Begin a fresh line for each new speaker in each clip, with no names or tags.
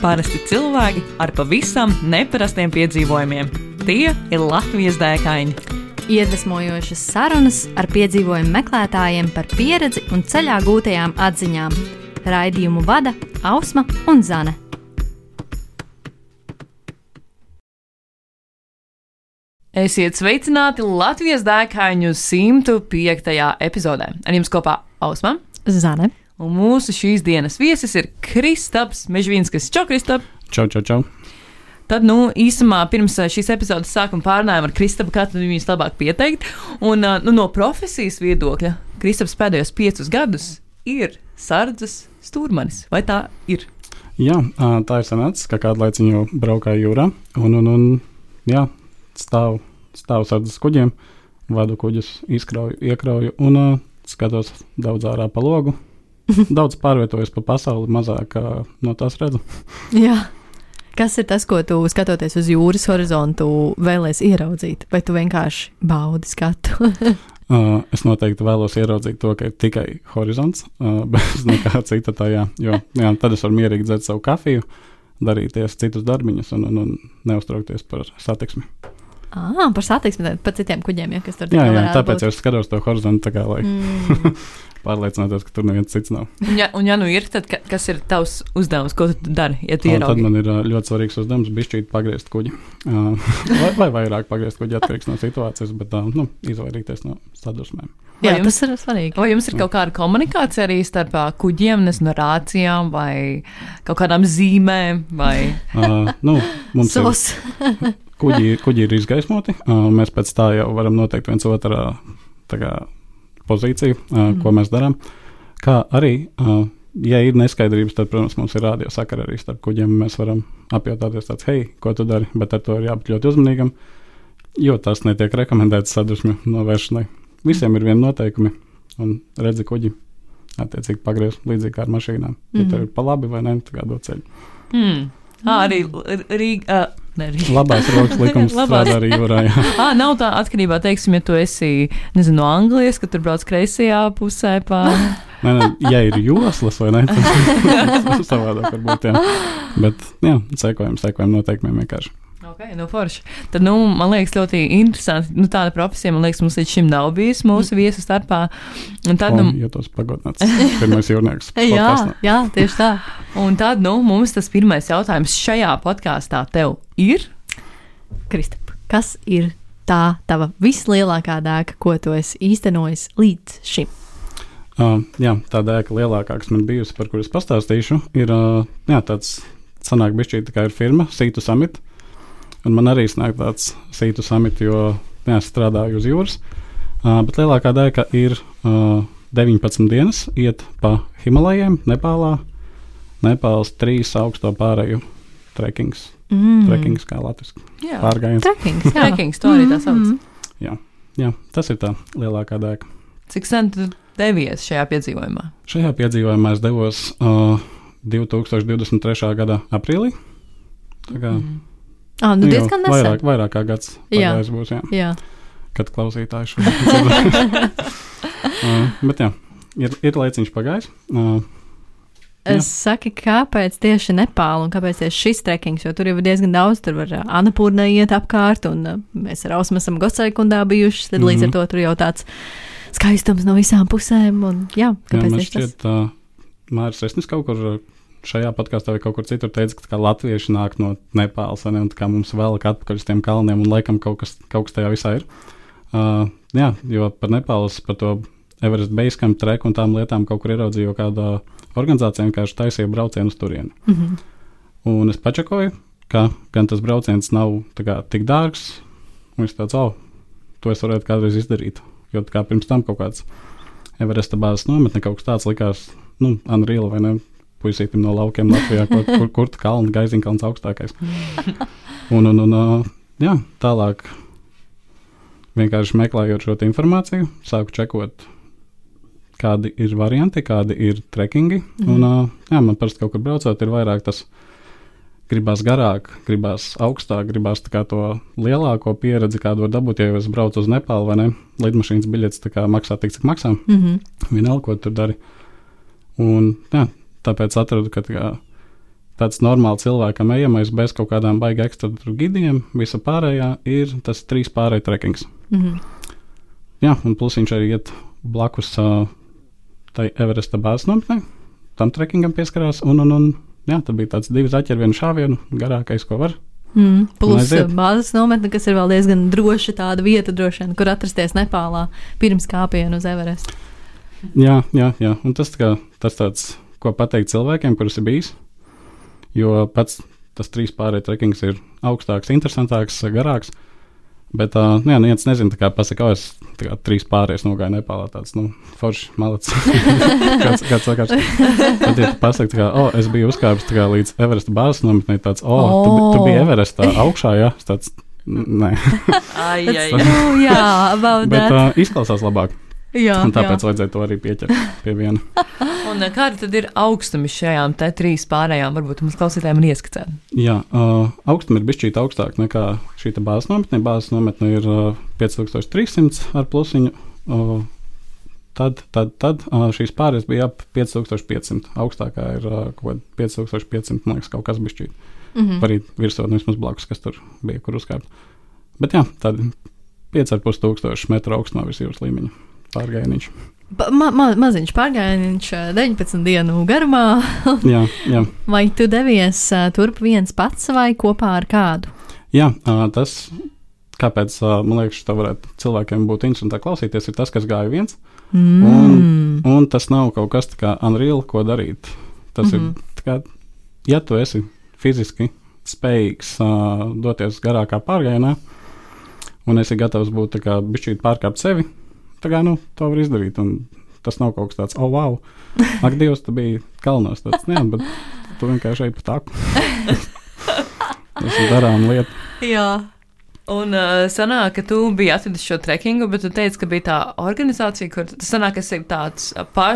Parasti cilvēki ar pavisam neparastiem piedzīvojumiem. Tie ir Latvijas dēkaini.
Iedvesmojošas sarunas ar piedzīvojumu meklētājiem par pieredzi un ceļā gūtajām atziņām. Raidījumu vada Ausma un Zane.
Esiet sveicināti Latvijas dēkaņu 105. epizodē. Ar jums kopā Ausma,
Zane.
Un mūsu šīs dienas viesis ir Kristaps Mežvīnskis. Čau, Kristap!
Čau, čau, čau!
Tad, īsumā pirms šīs epizodes sākuma pārnājām ar Kristapu, kā tad viņus labāk pieteikt. Un no profesijas viedokļa Kristaps pēdējos 5 gadus ir sardzes stūrmanis. Vai tā ir?
Jā, tā ir sanācis, ka kādu laiciņu jau braukāju jūrā. Un jā, stāvu sardzes kuģiem, vadu kuģus, izkrauju, iekrauju un skatos daudz ārā pa logu. Daudz pārvietojos pa pasauli, mazāk no tās redzu.
Jā. Kas ir tas, ko tu skatoties uz jūras horizontu vēlies ieraudzīt? Vai tu vienkārši baudi skatu?
Es noteikti vēlos ieraudzīt to, ka ir tikai horizonts, bez nekā cita tajā. Jo tad es varu mierīgi dzert savu kafiju, darīties citus darbiņus un neuztraukties par satiksmi.
Par satiksmi, par citiem kuģiem, kas tur
jā, tāpēc es skatos to horizontu tā kā, lai pārliecinātos, ka tur neviens cits nav.
Un ja nu ir, tad kas ir tavs uzdevums, ko tu dari, ja tu ieraugi?
Tad man ir ļoti svarīgs uzdevums bišķīt pagriezt kuģi. Vai vairāk pagriezt kuģi atkarīgs no situācijas, bet izvairīties no sadusmēm.
Jā, tas ir svarīgi.
Vai jums ir kaut kāda komunikācija arī starp kuģiem, nezinu, rācijām vai kaut kādām zīmēm? Vai?
Mums ir kuģi ir izgaismoti. Mēs pēc tā jau varam noteikt viens otrā pozīciju, ko mēs darām. Kā arī, ja ir neskaidrības, tad, protams, mums ir rādio sakara arī starp kuģiem. Mēs varam apjautāties tāds, hei, ko tu dari, bet ar to ir jābūt ļoti uzmanīgam, jo tas netiek rekomendēts sadusmju novēršanai. Visiem ir viena noteikumi, un redzi kuģi attiecīgi pagriez līdzīgi kā ar mašīnām. Ja tev ir pa labi vai ne, tā kā dod ceļu.
Arī Rīga.
Labās rokas likums strādā arī jūrā.
Nav tā atkarībā, teiksim, ja tu esi, nezinu, no Anglijas, ka tur brauc kreisajā pusē pa...
Nē, ja ir joslas vai ne, tad savādāk varbūt, jā. Bet, jā, sekojam noteikumiem vienkārši.
Ok, forši. Tad, man liekas, ļoti interesanti, tāda profesija, man liekas, mums līdz šim nav bijis mūsu viesu starpā. Un tad,
tos pagodināts. Pirmais jūrnieks.
jā, tieši tā.
Un tad, mums tas pirmais jautājums šajā podkāstā tev ir?
Kristap, kas ir tā tava vislielākā dēka, ko tu esi īstenojis līdz šim?
Jā, tā dēka lielākā, kas man bijusi, par kuru es pastāstīšu, ir tāds sanāk bišķīt, kā ir firma Sea to Summit. Un man arī snāk tāds Sea to Summit, jo strādāju uz jūras. Bet lielākā dēka ir 19 dienas iet pa Himalajiem, Nepālā. Nepāls 3 augsto pāreju trekings. Trekings kā latviski. Pārgājiens.
Trekings, to arī tā sauc.
Jā, tas ir tā lielākā dēka.
Cik sen tu devies šajā piedzīvojumā?
Šajā piedzīvojumā es devos 2023. gada aprīlī. Tā kā...
diezgan nesen.
Vairāk kā gads pagājis būs,
jā.
Kad klausītāji šo dzird. Bet jā, ir laiciņš pagājis.
Saki, kāpēc tieši Nepāla un kāpēc tieši šis trekings, jo tur jau ir diezgan daudz, tur var Anapurnai iet apkārt, un mēs ar Ausmu esam Gocaikundā bijuši, tad līdz ar to tur jau tāds skaistums no visām pusēm, un kāpēc tieši tas?
Māris Resnis kaut kur šajā podkāstā vai kaut kur citur teica, ka latvieši nāk no Nepāles, un kā mums velk atpakaļ uz tiem kalniem, un laikam kaut kas tajā visā ir. Jo par Nepāles, par to Everest Base Camp treku un tām lietām kaut kur ieraudzīju kādā organizācijā, vienkārši taisīja braucienu uz turieni. Un es pačakoju, ka gan tas brauciens nav tik dārgs, un es tāds, to es varētu kādreiz izdarīt. Jo kā pirms tam kaut kāds Everesta bāzes nometne, kaut kas tāds likās, unreal vai ne, puisītim no laukiem Latvijā, kur kalni, Gaiziņkalns augstākais. Un tālāk vienkārši meklējot šo informāciju, sāku čekot, kādi ir varianti, kādi ir trekingi. Un man parasti kaut kur braucot ir vairāk tas gribās garāk, gribās augstāk, gribās to lielāko pieredzi, kādu var dabūt, ja es braucu uz Nepālu vai ne, lidmašīnas biļetes maksā tik, cik maksā. Vienalga, ko tur dari. Un tāpēc atradu, ka tāds normāli cilvēkam ejamais bez kaut kādām baigi ekstra gidiem, visa pārējā ir tas 3 pārēju trekkings. Jā, un plus viņš arī iet blakus tai Everesta bāzes nometnē, tam trekkingam pieskarās, un jā, tad bija tāds 2 zaķi ar 1 šāvienu, garākais, ko var.
Plus bāzes nometne, kas ir vēl diezgan droša tāda vieta, droši vien, kur atrasties Nepālā pirms kāpienu uz Everestu.
Jā, un tas tāds, ko pateikt cilvēkiem, kurus ir bijis, jo pats tas 3 pārēju trekkings ir augstāks, interesantāks, garāks, bet, neviens nezina, tā kā pasaka, es 3 pārējus nogāju Nepālā, tāds, forši, malacis, kāds sakās. Tad, ja tu pasaki, tā kā, es biju uzkāpis tā kā līdz Everesta bāzes nometnē, tāds, tu biji Everestā augšā, jā, tāds, nē.
Jā,
bet izklausās labāk.
Jā,
un tāpēc vajadzēja to arī pieķert pie viena.
Un kāda tad ir augstumi šajām te 3 pārējām? Varbūt mums klausītājiem ir ieskicēt.
Jā, augstumi ir bišķīt augstāk nekā šī bāzes nometne. Bāzes nometne ir 5300 ar plusiņu. Tad šīs pārējās bija ap 5500. Augstākā ir kaut 5500, man liekas, kaut kas bišķīt. Varīt virsot, vismaz blakus, kas tur bija, kur uzkāpt. Bet jā, tad 5500 metru augstumā virs jūras līmeņa. Pārgājieniņš.
Maziņš pārgājieniņš 19 dienu garumā.
jā.
Vai tu devies turp viens pats vai kopā ar kādu?
Jā, tas, kāpēc, man liekas, tā varētu cilvēkiem būt interesanti klausīties, ir tas, kas gāja viens. Un tas nav kaut kas tā kā unreal, ko darīt. Tas ir tā kā, ja tu esi fiziski spējīgs doties garākā pārgājienā un esi gatavs būt tā kā bišķīt pārkāpt sevi, tā kā, to var izdarīt, un tas nav kaut kas tāds, wow, ak, Dievs, tu biji kalnos, tāds, bet tu vienkārši ej pa taku. Tas ir darām lieta.
Jā.
Un sanāk, ka tu biji atvedis šo trekkingu, bet tu teici, ka bija tā organizācija, kur tas sanāk, ka esi tāds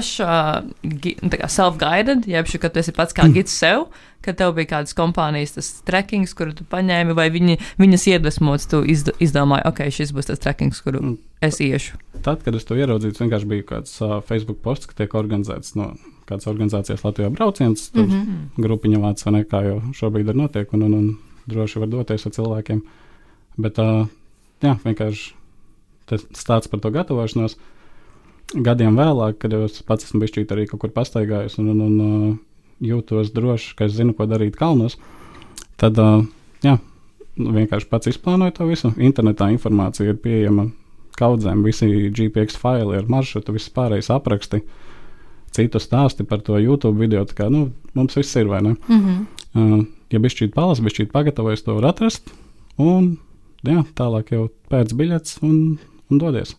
self-guided, jeb ka tu esi pats kā gids sev, ka tev bija kādas kompānijas tas trekkings, kuru tu paņēmi, vai viņas iedvesmots, tu izdomāji, ok, šis būs tas trekkings, kuru es iešu.
Tad, kad es to ieraudzīju, vienkārši bija kāds Facebook posts, ka tiek organizēts no kādas organizācijas Latvijā brauciens, tur grupiņa vāc vai ne, kā jau šobrīd ir notiek, un droši var doties ar cilvēkiem. Bet, jā, vienkārši tas stāsts par to gatavošanos. Gadiem vēlāk, kad es pats esmu bišķīt arī kaut kur pastaigājis un jūtos droši, ka es zinu, ko darīt kalnos, tad, jā, vienkārši pats izplānoju to visu. Internetā informācija ir pieejama kaudzēm, visi GPX faili ar maršrutu, viss pārējais apraksti, citu stāsti par to YouTube video, tā kā, mums viss ir, vai ne? Ja bišķīt palas, bišķīt pagatavojas, to var atrast, un jā, tālāk jau pēc biļets un dodies.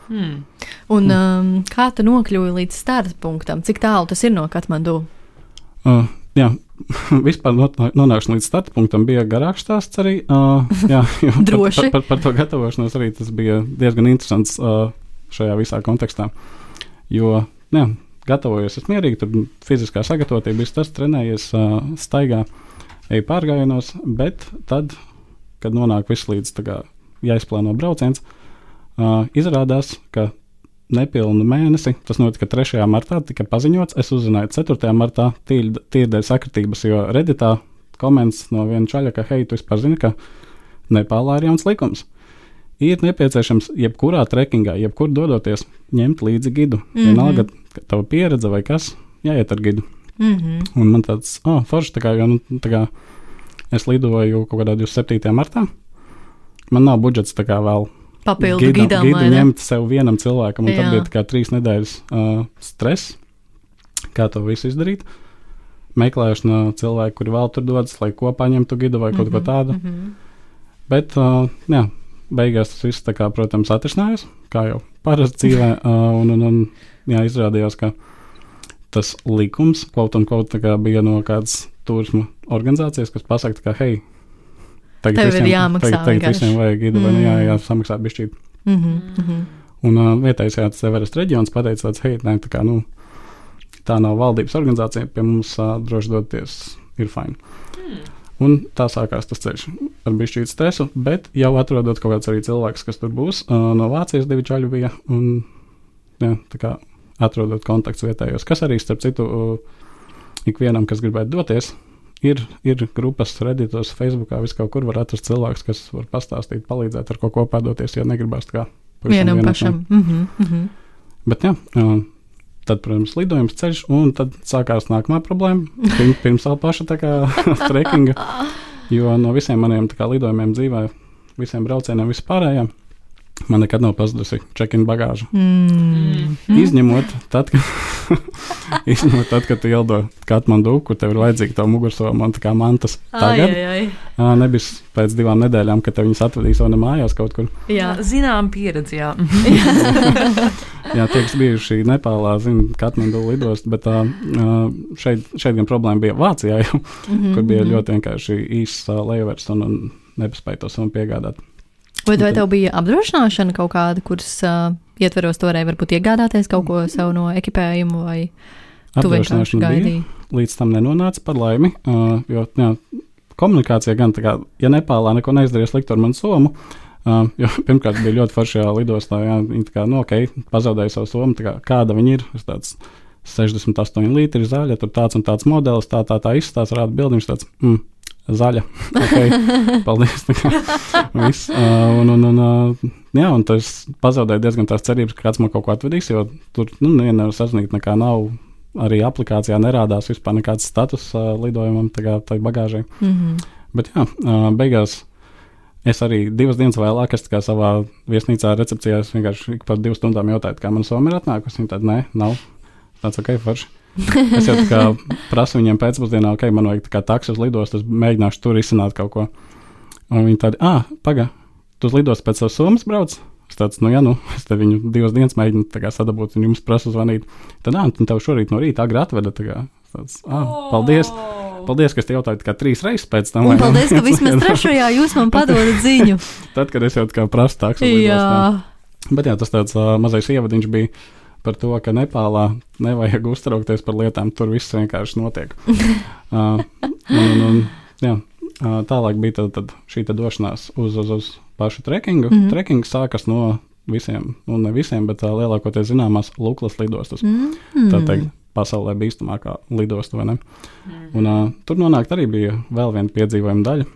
Un kā tu nokļuvi līdz starta punktam? Cik tālu tas ir no Katmandu?
Jā, vispār nonākšana līdz starta punktam bija garāks stāsts arī. Jā,
droši.
Par to gatavošanos arī tas bija diezgan interesants šajā visā kontekstā. Jo, jā, gatavojos es mierīgi, tur fiziskā sagatavotība, viss tas trenējies, staigā, eju pārgājienos, bet tad, kad nonāk viss līdz jāizplāno brauciens, izrādās, ka nepilnu mēnesi, tas notika 3. martā, tika paziņots, es uzzināju 4. martā tīri dēļ sakritības, jo Redditā koments no viena čaļa, ka hei, tu vispār zini, ka Nepālā ir jauns likums. Ir nepieciešams jebkurā trekkingā, jebkur dodoties, ņemt līdzi gidu. Vienalga, ka tava pieredze vai kas, jāiet ar gidu. Un man tāds, forši, tā kā es lidoju kaut kādā 27. martā, man nav budžets tā kā vēl
papildu gidam,
gidu ņemt sev vienam cilvēkam, un tad bija tā kā 3 nedēļas stress, kā to visu izdarīt. Meklēšana cilvēku, kuri vēl tur dodas, lai kopā ņemtu gidu vai kaut ko tādu. Bet, jā, beigās tas viss tā kā, protams, atrisinājās, kā jau parasti dzīvē, un jā, izrādījās, ka tas likums, kaut tā kā bija no kādas turisma organizācijas, kas pasaka, ka, hei,
tev ir jāmaksā.
Tagad visiem vajag gidu, vai ne, jāsamaksāt bišķīt. Un vietējais tas Everest reģions pateica tāds, hei, nē, tā kā, tā nav valdības organizācija, pie mums droši doties ir fine. Un tā sākās tas ceļš ar bišķīt stresu, bet jau atrodot kaut kāds arī cilvēks, kas tur būs, no Vācijas 2 čaļu bija, un, jā, tā kā atrodot kontakts vietējos, kas arī, starp citu, ikvienam, kas gribētu doties, ir grupas Redditos, Facebookā, vis kaut kur var atrast cilvēks, kas var pastāstīt, palīdzēt ar kaut ko padoties, ja negribas tā kā
vienam pašam.
Bet jā, tad, protams, lidojums ceļš, un tad sākās nākamā problēma, pirms vēl paša tā kā trekinga, jo no visiem maniem tā kā lidojumiem dzīvē, visiem braucieniem vispārējām, man nekad nav pazudusi check-in bagāža. Izņemot tad, kad tu ielido Katmandu, kur tev ir vajadzīga tā mugursoma un tā kā mantas tagad. Nebis pēc 2 nedēļām, kad tev viņas atvedīs vai ne mājās kaut kur.
Jā, zinām pieredzi, jā.
Jā, tie, kas bijuši Nepālā, zina Katmandu lidost, bet šeit gan problēma bija Vācijā, kur bija ļoti vienkārši īsts lejovers un nepaspēja to savu piegādāt.
Vai tev bija apdrošināšana kaut kāda, kuras ietveros tu varēji varbūt iegādāties kaut ko savu no ekipējumu, vai tu vienkārši gaidīji?
Līdz tam nenonāca par laimi, jo jā, komunikācija gan tā kā, ja Nepālā neko neizdarīja sliktu ar manu somu, jo pirmkārt bija ļoti foršajā lidostā, jā, viņi tā kā, ok, pazaudēja savu somu, tā kā, kāda viņi ir, es tāds 68 litri zaļa, tur tāds un tāds modelis, tā izstās, rāda bildiņš tāds, zaļa. Okay. Paldies. Viss. Jā, un tas pazaudēja diezgan tās cerības, ka kāds man kaut ko atvedīs, jo tur nevar sasniegt nekā nav. Arī aplikācijā nerādās vispār nekāds status lidojumam, tai bagāžai. Bet jā, beigās es arī 2 dienas vēlāk, es tā kā savā viesnīcā recepcijā vienkārši ik par 2 stundām jautāju, kā man soma ir atnākusi. Viņi tādi, nē, nav. Tāds ok, forši. Es jau tā kā prasu viņiem pēcpusdienā, ok, man vajag tā kā taksi uz lidostu, es mēģināšu tur izsināt kaut ko. Un viņi tādi, paga, tu uz lidostu pēc savas somas brauc? Es tāds, es te viņu 2 dienas mēģinu tā kā sadabūt, un jums prasu zvanīt. Tad, tev šorīt no rīta agri atveda, tā kā, tāds, paldies, ka es te jautāju tā kā 3 reizes pēc tam.
Un paldies, ka vismaz 3. jūs man padodat ziņu.
Tad, kad es jau tā kā prasu taksi uz lidostu. Bet jā, tas tāds mazais ievadiņš bija par to, ka Nepālā nevajag uztraukties par lietām, tur viss vienkārši notiek. Jā, tālāk bija tad šī došanās uz pašu trekingu. Treking sākas no visiem, ne visiem, bet lielākoties zināmās Luklas lidostas. Tā teikt, pasaulē bīstamākā lidosta, vai ne? Un tur nonākt arī bija vēl viena piedzīvojuma daļa.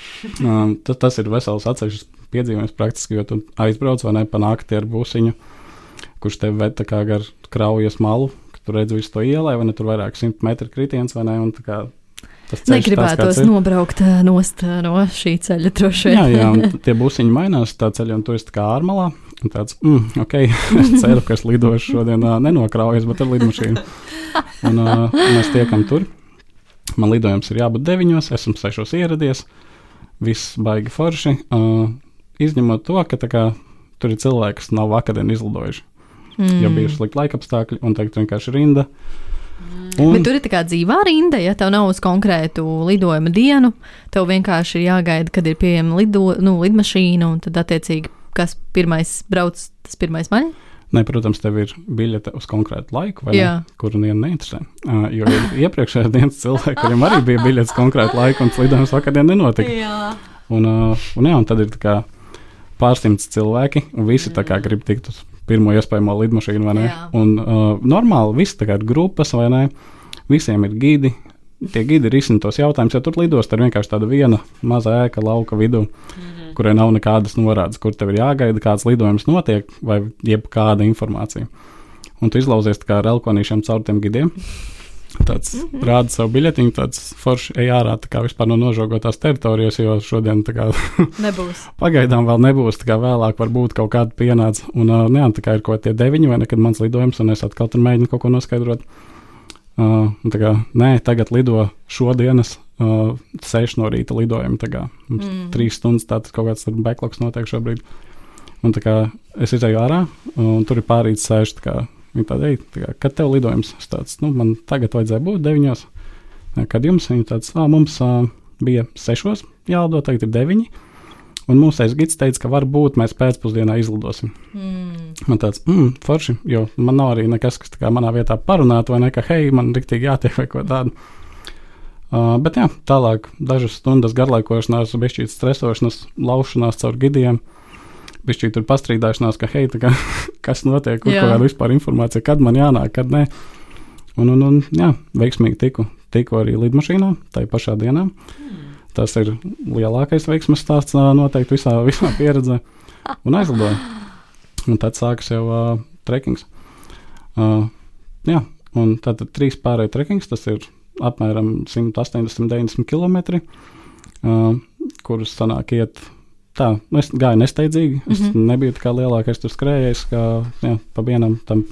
Tas ir vesels atsevišķs piedzīvojums praktiski, jo tu aizbrauc vai ne pa nakti ar busiņu, kurš tev ved tā kā gar Kraujas malu, ka tu redzi visu to ielai, vai ne, tur vairāk 100 metru kritiens, vai ne, un tā kā tas ceļš
negribētos nobraukt nost no šī ceļa droši vien.
Jā, un tie busiņi mainās tā ceļa, un tu esi tā kā ārmalā, un tāds, ok, es ceru, ka es lidošu šodien nenokraujas, bet ar lidmašīnu. Un mēs tiekam tur, man lidojums ir jābūt 9, esmu 6 ieradies, viss baigi forši, izņemot to, ka tā kā tur ir cilvēki, kas nav vakardien izlidojuši. Jo bija slikti laikapstākļi, un tagad vienkārši rinda.
Bet tur ir tā kā dzīvā rinda, ja tev nav uz konkrētu lidojuma dienu, tev vienkārši ir jāgaida, kad ir pieejama lidmašīna, un tad attiecīgi, kas pirmais brauc, tas pirmais maļ?
Nē, protams, tev ir biļete uz konkrētu laiku, vai ne, kuru nevienu neinteresē. Jo iepriekšējās dienas cilvēki, kuriem arī bija biļetes konkrētu laiku, un lidojums vakardien nenotika. Un tad ir tā kā pārsimts cilvēki, un visi tā kā grib tikt uz pirmo iespējamo lidmašīnu, vai ne? Un normāli visi tā kā ir grupas, vai ne? Visiem ir gidi. Tie gidi risina tos jautājumus, jo tur lidost ir vienkārši tāda viena maza ēka lauka vidū, kurai nav nekādas norādes, kur tev ir jāgaida, kāds lidojums notiek, vai jebkāda informācija. Un tu izlauzies tā kā ar elkonīšiem caur tiem gidiem. Tāds rāda savu biļetiņu, tāds forši ej ārā tā kā vispār no nožogotās teritorijas, jo šodien tā kā
nebūs.
Pagaidām vēl nebūs, tā kā vēlāk varbūt kaut kāda pienāca. Un jā, tā kā ir kaut tie 9 vai nekad mans lidojums, un es atkal tur mēģinu kaut ko noskaidrot. Tā kā, nē, tagad lido šodienas 6 no rīta lidojumi, tā kā 3 stundas tāds kaut kāds backlogs notiek šobrīd. Un tā kā es izēju ārā, un tur ir pārīts sēž, tā kā viņi tādi, kad tev lidojums? Es tāds, man tagad vajadzēja būt 9. Kad jums? Viņi tāds, mums bija 6 jālido, tagad ir 9. Un mūsējais gids teica, ka varbūt mēs pēcpusdienā izlidosim. Man tāds, forši, jo man nav arī nekas, kas tā kā manā vietā parunātu, vai ne, ka hei, man riktīgi jātiek vai ko tādu. Bet jā, tālāk dažas stundas garlaikošanās, bišķīt stresošanas, laušanās caur gidiem. Bišķīt tur pastrīdāšanās, ka hei, tā kā, kas notiek, kur kaut kāda vispār informācija, kad man jānāk, kad nē. Un jā, veiksmīgi tiku tikko arī lidmašīnā, tai pašā dienā. Tas ir lielākais veiksmes stāsts noteikti visā pieredzē. Un aizlidoju. Un tad sākas jau trekings. Jā, un tad 3 pārēju trekings, tas ir apmēram 180-90 km, kurus sanāk iet tā. Es gāju nesteidzīgi, es nebiju tā kā lielākais tur skrējējis, kā pa vienam tam,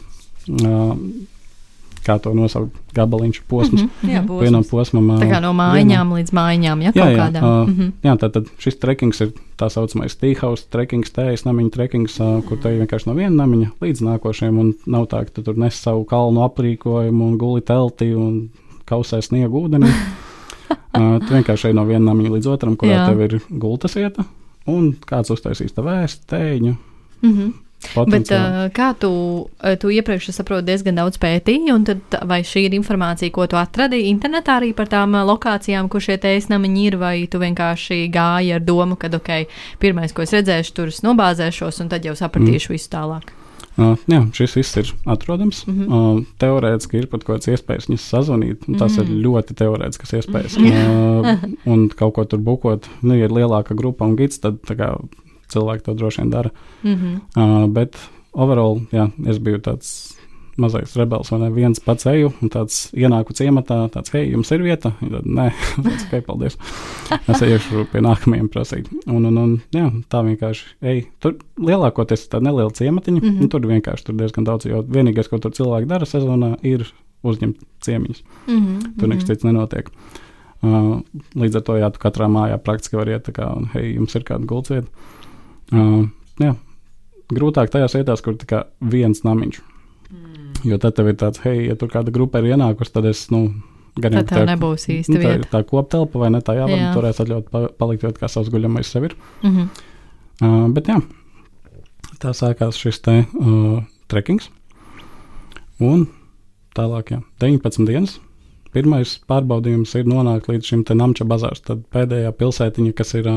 kā to nosaukt, gabaliņš, posms. Vienam posmam.
Tā kā no mājiņām līdz mājiņām, ja kaut kādām.
Jā, tad šis trekings ir tā saucamais tīhaus trekings, tējas namiņa trekings, kur te vienkārši no viena namiņa līdz nākošajam, un nav tā, ka tu tur nes savu kalnu aprīkojumu un guli telti un kausē sniegu ūdeni. Tu vienkārši ej no viena namiņa līdz otram, kurā tev ir gultas vieta, un kāds uztaisīs tev ēst, tēņu.
Bet kā tu iepriekš, es saprotu, diezgan daudz pētīji, un tad vai šī ir informācija, ko tu atradīji internetā arī par tām lokācijām, kur šie tējas-namiņi ir, vai tu vienkārši gāji ar domu, ka, pirmais, ko es redzēšu, tur es nobāzēšos, un tad jau sapratīšu visu tālāk?
Jā, šis viss ir atrodams. Teorētiski ir pat kaut kāds iespējas viņus sazvanīt, un tas ir ļoti teorētiskas iespējas. Un kaut ko tur bukot, ja ir lielāka grupa un gids, tad tā kā cilvēki to droši vien dara. Bet overall, jā, es biju tāds mazais rebels, vai ne, viens pats eju, un tāds ienāku ciematā, tāds, hei, jums ir vieta? Tad, nē, ok, paldies. Es ejušu pie nākamajiem prasīt. Un jā, tā vienkārši ej. Tur lielākoties tā neliela ciematiņa, un tur vienkārši tur diezgan daudz, jo vienīgais, ko tur cilvēki dara sezonā, ir uzņemt ciemiņus. Tur nekas cits nenotiek. Līdz ar to, jā, tu katrā mājā praktiski var iet, tā kā, un hei, jums ir kāda gultsvieta. Jā, grūtāk tajās vietās, kur tā kā viens namiņš. Jo tad tev ir tāds, hei, ja tur kāda grupa ir ienākusi, tad es, gan
tad tev nebūs īsti vieta.
Tā koptelpa vai ne, tā jāvar, turēs atļaut palikt vieta, kā savs guļamais sev ir. Bet jā, tā sākās šis te trekings. Un tālāk, jā, 19 dienas. Pirmais pārbaudījums ir nonākt līdz šim te Namča bazārs, tad pēdējā pilsētiņa, kas ir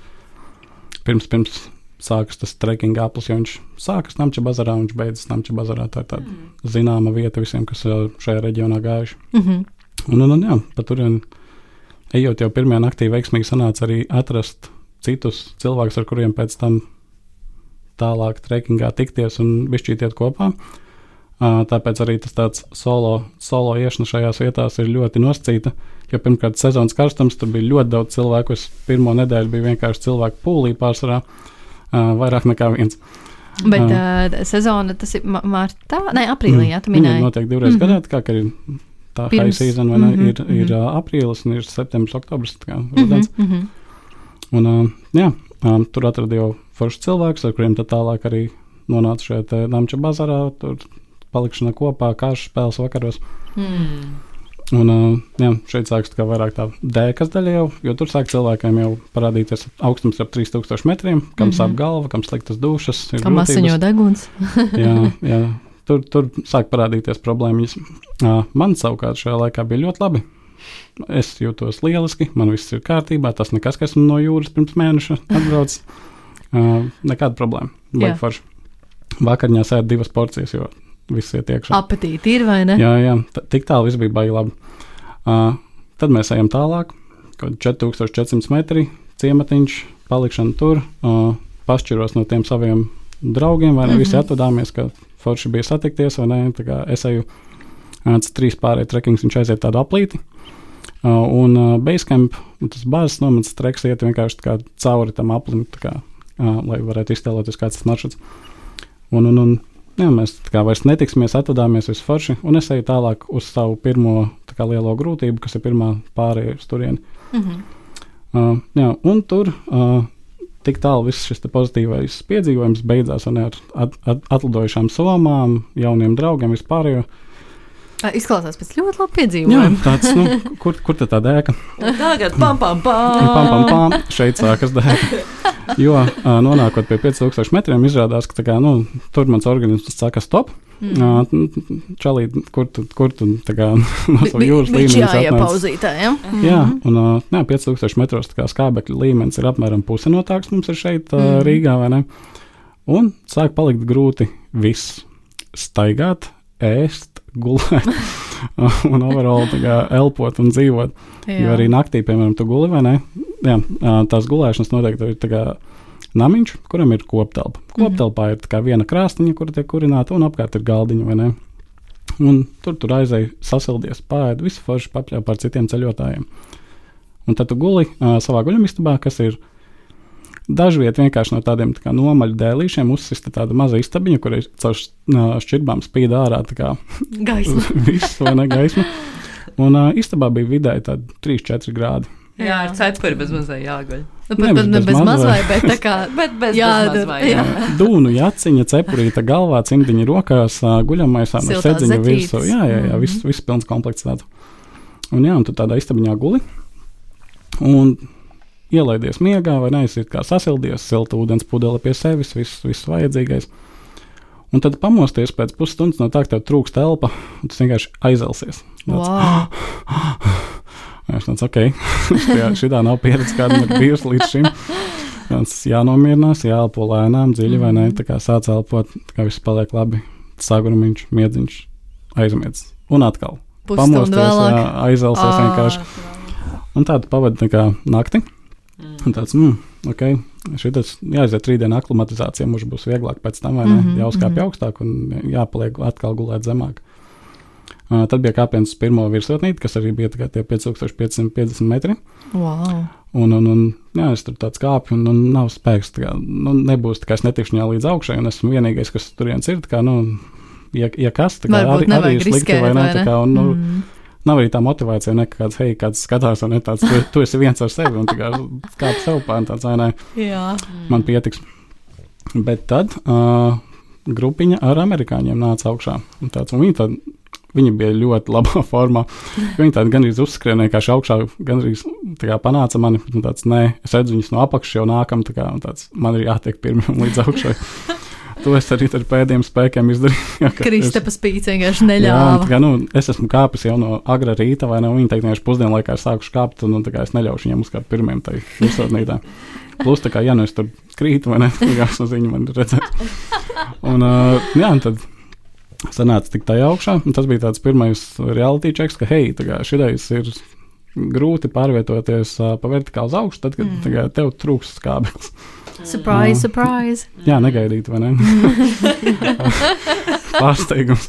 pirms sākas tas trekking aplis, jo viņš sākas Namča bazarā, un viņš beidzas Namča bazarā. Tā ir tāda zināma vieta visiem, kas šajā reģionā gājuši. Un jā, pat tur ejot jau pirmajā naktī veiksmīgi sanāca arī atrast citus cilvēkus, ar kuriem pēc tam tālāk trekkingā tikties un bišķīt iet kopā. Tāpēc arī tas tāds solo iešana šajās vietās ir ļoti nosacīta, jo pirmkārt sezonas karstums, tur bija ļoti daudz cilvēku, es pirmo nedēļu bija vienkārši cilvēku pūlī pārsvarā, vairāk nekā viens.
Bet sezona, tas ir martā? Nē, aprīlī, jā, tu minēji.
Viņa notiek divreiz gadā, tā kā ir tā high season, vai ne, ir aprīlis un ir septembris, oktobris, tā kā rudens. Un jā, tur atrada jau foršs cilvēks, ar kuriem tad tālāk arī nonāca šeit Namča bazarā, tur palikšana kopā, kāršu spēles vakaros. Un jā, šeit sāks tā kā vairāk tā dēkas daļa jau, jo tur sāk cilvēkiem jau parādīties augstums ap 3000 metriem, kam sāp galva, kam sliktas dušas, ir
kam asiņo deguns.
jā, tur sāk parādīties problēmas. Man savukārt šajā laikā bija ļoti labi. Es jūtos lieliski, man viss ir kārtībā, tas nekas, kas no jūras pirms mēneša atbrauc. Nekāda problēma. Baigi forši. Vakarņā sēd 2 porcijas, jo viss iet iekšā.
Apetīti ir, vai ne?
Jā, tik tālu viss bija baigi labi. Tad mēs ejam tālāk, kaut 4400 metri, ciematiņš, palikšana tur, pašķiros no tiem saviem draugiem, vai ne, visi atvadāmies, ka forši bija satikties, vai ne, tā kā es eju 3 pārēju trekings, viņš aiziet tādu aplīti, un basecamp, tas bāzes nomats treks iet vienkārši tā kā cauri tam aplim, tā kā, lai varētu iztēloties kāds tas maršruts. Un jā, mēs tā kā vairs netiksimies, atvadāmies visu forši, un es eju tālāk uz savu pirmo tā kā lielo grūtību, kas ir pirmā pārēja uz turieni. Jā, un tur tik tālu viss šis pozitīvais piedzīvojums beidzās ar atlidojušām somām, jauniem draugiem, vispārējo.
Izklausās pēc ļoti labi piedzīvojumu.
Jā, tāds, kur tad tā dēka?
Tagad pam,
šeit sākas dēka. Jo nonākot pie 5000 metriem, izrādās, ka tā kā, tur mans organisms saka stop. Čalīt, kur tu tā kā no savu jūras līmenis atnāc.
Jāiepauzītā, ja?
Jā, un 5000 metros tā kā skābekļa līmenis ir apmēram puse no tā, kas mums ir šeit Rīgā, vai ne? Un sāk palikt grūti viss staigāt, ēst, gulēt. un overall elpot un dzīvot.
Jā.
Jo arī naktī, piemēram, tu guli vai ne? Jā, tās gulēšanas noteikti ir namiņš, kuram ir koptelpa. Koptelpā ir viena krāstiņa, kura tiek kurināta, un apkārt ir galdiņa, vai ne? Un tur aizēja sasildies, pāēd, visu forši papļāv par citiem ceļotājiem. Un tad tu guli savā guļamistabā, kas ir dažviet vienkārši no tādiem nomaļu dēlīšiem uzsista tāda maza istabiņa, kur ir caur šķirbām spīd ārā
gaisma.
Viss, vai ne, gaisma. Un istabā bija vidēji tādi 3-4 grādi.
Jā, ar cepuri bez mazai jāguļ.
Bez mazvai, bet tā kā
bez mazvai, jā.
Dūnu jaciņa, cepurīta galvā, cimdiņa rokās, guļamaisā no sedziņa virsū. Jā, viss pilns komplekts tāds. Un tu tādā istabiņā guli un ielaidies miegā, vai ne, esi kā sasildies, silta ūdens pudele pie sevis, viss vajadzīgais. Un tad pamosties pēc pusstundas no tā, ka tev trūks telpa, un tas vienkārši aizelsies.
Wow.
Es teicu, ok, šitā nav pieredze, kāda ir bijusi līdz šim. Tas jānomierinās, jāelpo lēnām, dziļi, vai ne, tā kā sāc elpot, tā kā viss paliek labi, sagurumiņš, miedziņš, aizmiedz. Un atkal.
Pusstundu vēlāk.
Aizelsies vienkārši. Un tādu pavadi nakti. Un tāds, ok, šitas jāiziet rītdiena aklimatizācija, mums būs vieglāk pēc tam, vai ne, jāuzkāpj augstāk un jāpaliek atkal gulēt zemāk. Tad bija kāpiens uz pirmo virsotnīti, kas arī bija tie 5550 metri.
Wow.
Un es tur tāds kāpju, un nav spēks, nebūs, es netikšu viņā līdz augšai, un esmu vienīgais, kas turienes ir, ja kas, arī slikti, vai ne, nav arī tā motivācija, kāds, kāds skatās, un tāds, tu esi viens ar sevi, un kāp sev pār, tāds, vai ne, man pietiks. Bet tad grupiņa ar amerikāņiem nāca augšā, un viņi bija ļoti labā formā. Viņi tādi gandrīz uzskrien, vienkārši augšā gandrīz panāca mani, un tāds, nē, es redzu viņus no apakšas jau nākam, un tāds, man ir jātiek pirmiem līdz augšai. To es arī ar pēdējiem spēkiem izdarīju.
Kristapa spīts vienkārši neļāva.
Jā, es esmu kāpis jau no agra rīta, vai ne, un viņi teikt, vienkārši pusdienlaikā sākuši kāpt, un es neļaušu viņiem uzkāpt pirmiem tai virsotnītā. Plus, es tur krītu, vai ne, no ziņu man redzēt. Un tad sanāca tik tajā augšā, un tas bija tāds pirmais reality checks, ka, šitais ir grūti pārvietoties pa vertikālu uz augšu, tad, kad tev trūks skābeklis.
Surprise.
Jā, negaidīt, vai ne? Pārsteigums.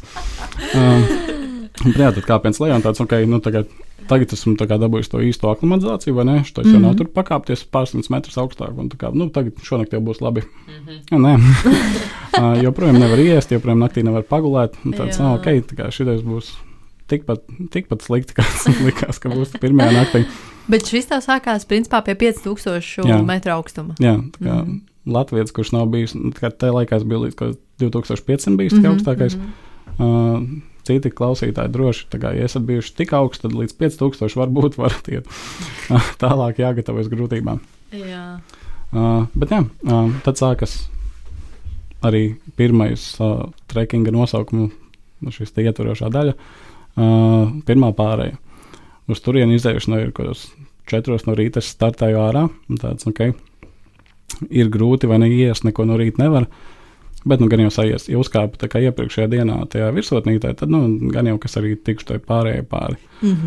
Jā, tad kāpiens lejā, un tāds, tagad esmu dabūjis to īsto aklimatizāciju, vai ne? Šitais jau nav tur pakāpties pārsimts metrus augstāk, un tagad šonakt jau būs labi. Nē. Joprojām nevar iest, joprojām naktī nevar pagulēt, un tāds, šitais būs tikpat slikti, kāds likās, ka būs pirmajā naktī.
Bet šis tā sākās principā pie 5000 metru augstuma.
Jā, Latvijas, kurš nav bijis, tajā laikā bija līdz 2500 bijis tik augstākais. Citi klausītāji droši, ja esat bijuši tik augsts, tad līdz 5000 varbūt varat iet. Tālāk jāgatavojas grūtībām.
Jā.
Bet tad sākas arī pirmais trekinga nosaukumu, šis te ietverošā daļa, pirmā pārēja. Uz turieni izējušana ir, kad 4 no rīta es startēju ārā, un tāds, ir grūti vai neies, neko no rīta nevar, bet gan jau sajies, ja uzkāpu tā kā iepriekšējā dienā tajā virsotnītē, tad gan jau kas arī tikšu tai pārējai pāri.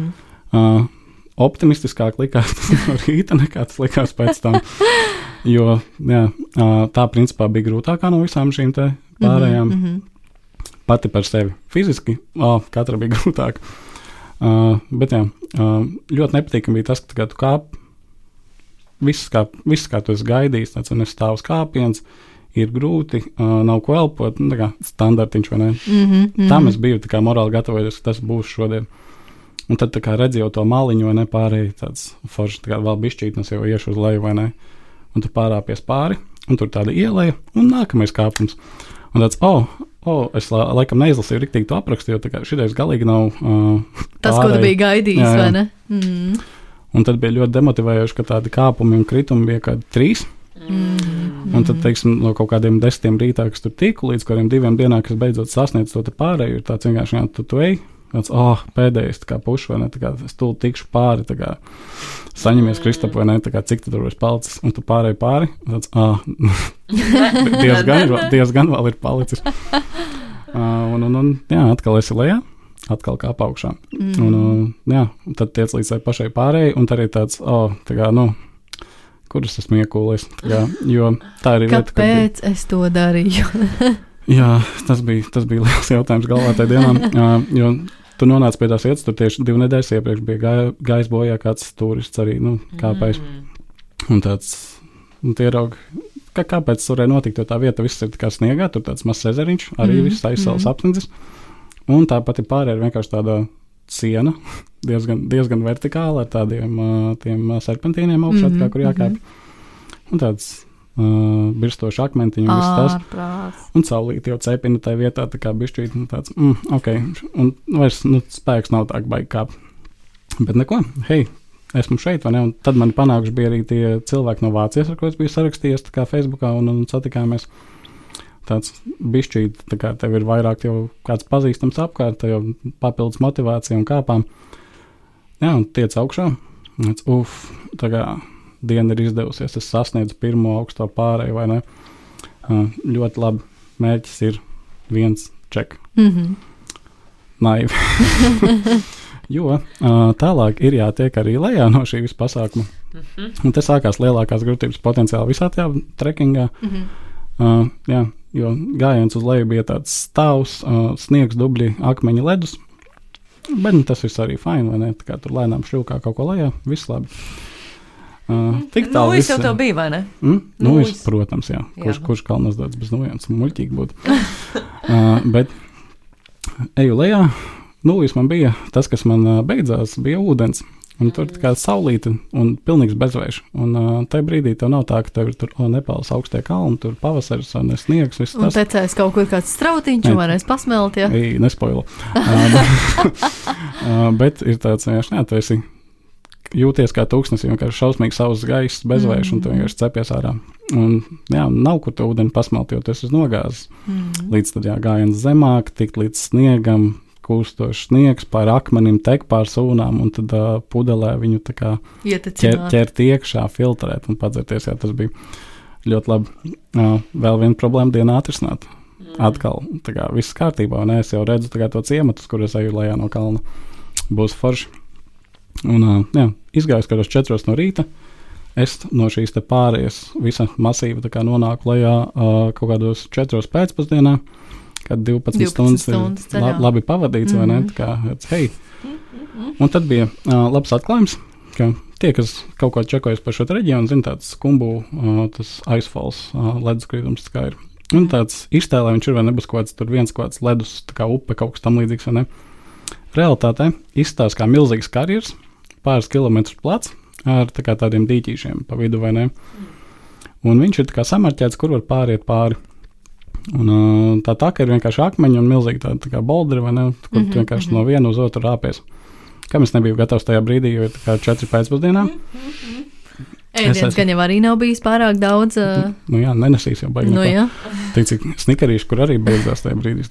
Optimistiskāk likās tas no rīta nekā tas likās pēc tam, jo tā principā bija grūtākā no visām šīm te pārējām. Pati par sevi fiziski, katra bija grūtāka. Bet ļoti nepatīkami bija tas, ka tu kāp, viss kā tu esi gaidījis, tāds un es stāvus kāpiens, ir grūti, nav ko elpot, standartiņš, vai ne? Tam es biju morāli gatavojies, ka tas būs šodien. Un tad redzi jau to maliņu, vai ne, pārēji tāds forši, vēl bišķītnes jau iešu uz leju, vai ne? Un tu pārāpies pāri, un tur tāda ieleja, un nākamais kāpums. Un tāds, es laikam neizlasīju riktīgi to aprakstu, jo šitais galīgi nav
tas, ko tu biji gaidījis, vai ne?
Un tad bija ļoti demotivējoši, ka tādi kāpumi un kritumi bija kādi 3. Un tad, no kaut kādiem 10 rītā, kas tur tiku, līdz kādiem 2 dienām, kas beidzot sasniedz to te pārēju, ir tāds vienkārši, tu ej, tāds, pēdējais, pušu, vai ne, es tūl tikšu pāri, saņemies, Kristap, vai ne, cik tu tur esi palicis, un tu pārēji pāri, tāds, diezgan vēl ir palicis. Un atkal esi lejā, atkal kā augšā. Un, jā, tad tiec līdz tai pašai pārējai, un tā arī tāds, tā kā, kuras esmu iekūlis. Jo tā arī vieta,
kāpēc es to darīju?
Jā, tas bija liels jautājums galvā tajā dienā, jo tu nonāc pie tās vietas, tur tieši 2 nedēļas iepriekš bija gājis bojā kāds turists arī, kāpēc. Un tāds, tie raug, kāpēc tas varēja notikt, jo tā vieta viss ir tā kā sniegā, tur tāds mazs ezeriņš, arī viss aizsals apnidzis. Un tā pati pārējā ir vienkārši tāda siena, diezgan vertikāla, ar tiem serpentīniem augšā, kur jākāp. Un tāds birstoši akmentiņi un viss tas. Un saulīti jau cepina tajā vietā, tā kā bišķīt, un tāds, ok. Un vairs, spēks nav tā baigi kāp. Bet neko, hei, esmu šeit, vai ne? Un tad mani panākuši bija arī tie cilvēki no Vācijas, ar ko es biju sarakstījies, tā kā Facebookā, un satikāmies. Tāds bišķīt, tā kā tev ir vairāk jau kāds pazīstams apkārt, tev jau papildus motivācija un kāpām. Jā, un tiec augšā. Tā kā diena ir izdevusies, es sasniedzu pirmo augsto pārēju, vai ne? Ļoti labi. Mērķis ir 1 ček. Naivi. Jo tālāk ir jātiek arī lejā no šī visa pasākuma. Un te sākās lielākās grūtības potenciāli visā tajā trekingā. Jā, jo gājiens uz leju bija tāds stāvs, sniegs, dubļi, akmeņi, ledus. Bet tas viss arī fine, vai ne? Tā kā tur lēnām šļūkā kaut ko lejā, viss labi. Tik tālu
viss jau tev bija, vai ne?
Viss, protams, jā. Kurš kalnas dodas bez nojāns, muļķīgi būtu. Bet eju lejā, nullis man bija, tas, kas man beidzās, bija ūdens. Un tur tā kā saulīte un pilnīgs bezvējš. Un tajā brīdī tev nav tā, ka tev ir tur Nepāles augstie kalni, tur pavasaris un sniegs, viss tas.
Un tecēs kaut kur kāds strautiņš, varēs pasmelt, jā?
Nespoilu. Bet ir tāds, jā, tu esi jūties kā tūkstnesī, vienkārši šausmīgi savs gaiss, bezvējš, un tu vienkārši cepies ārā. Un jā, nav kur to ūdeni pasmelt, jo tu esi uz nogāzes. Līdz tad, jā, gājiens zemāk, tikt līdz sniegam, kūstošs sniegs pār akmenim, tek pār sūnām, un tad pudelē viņu tā kā ķert iekšā, filtrēt un padzerties. Jā, tas bija ļoti labi. Vēl viena problēma dienā atrisināt. Atkal, tā kā viss kārtībā, un es jau redzu tā kā to ciematus, kur es eju lejā no kalna. Būs forši. Un, jā, izgājus kādos 4 no rīta, es no šīs te pārējas visa masīva tā kā nonāku lejā kaut kādos 4 pēcpusdienā, kad 12 stundas ir labi pavadīts, vai ne? Tā kā, hei. Un tad bija labs atklājums, ka tie, kas kaut ko čekojas par šo reģionu, zina tāds Skumbu, tas Icefalls leduskritums, tā kā ir. Un tāds iztēlē viņš ir, vai nebūs kaut kāds tur viens kaut kāds ledus, tā kā upe, kaut kas tam līdzīgs, vai ne? Realitātē izstās kā milzīgs karjers, pāris kilometrus plats, ar tā kā tādiem dīķīšiem pa vidu, vai ne? Un viņš ir tā kā samarķēts, kur var pāriet pāri. Un tā taka ir vienkārši akmeņi un milzīgi tā kā bolderi, vai ne, kur tu vienkārši no viena uz otru rāpies. Kam es nebiju gatavs tajā brīdī, jo ir tā kā 4 pēcpusdienā.
Ēdienas gan jau arī nav bijis pārāk daudz.
Jā, nenesīs jau baigi.
Jā.
Tik cik snikarīši, kur arī beidzās tajā brīdī.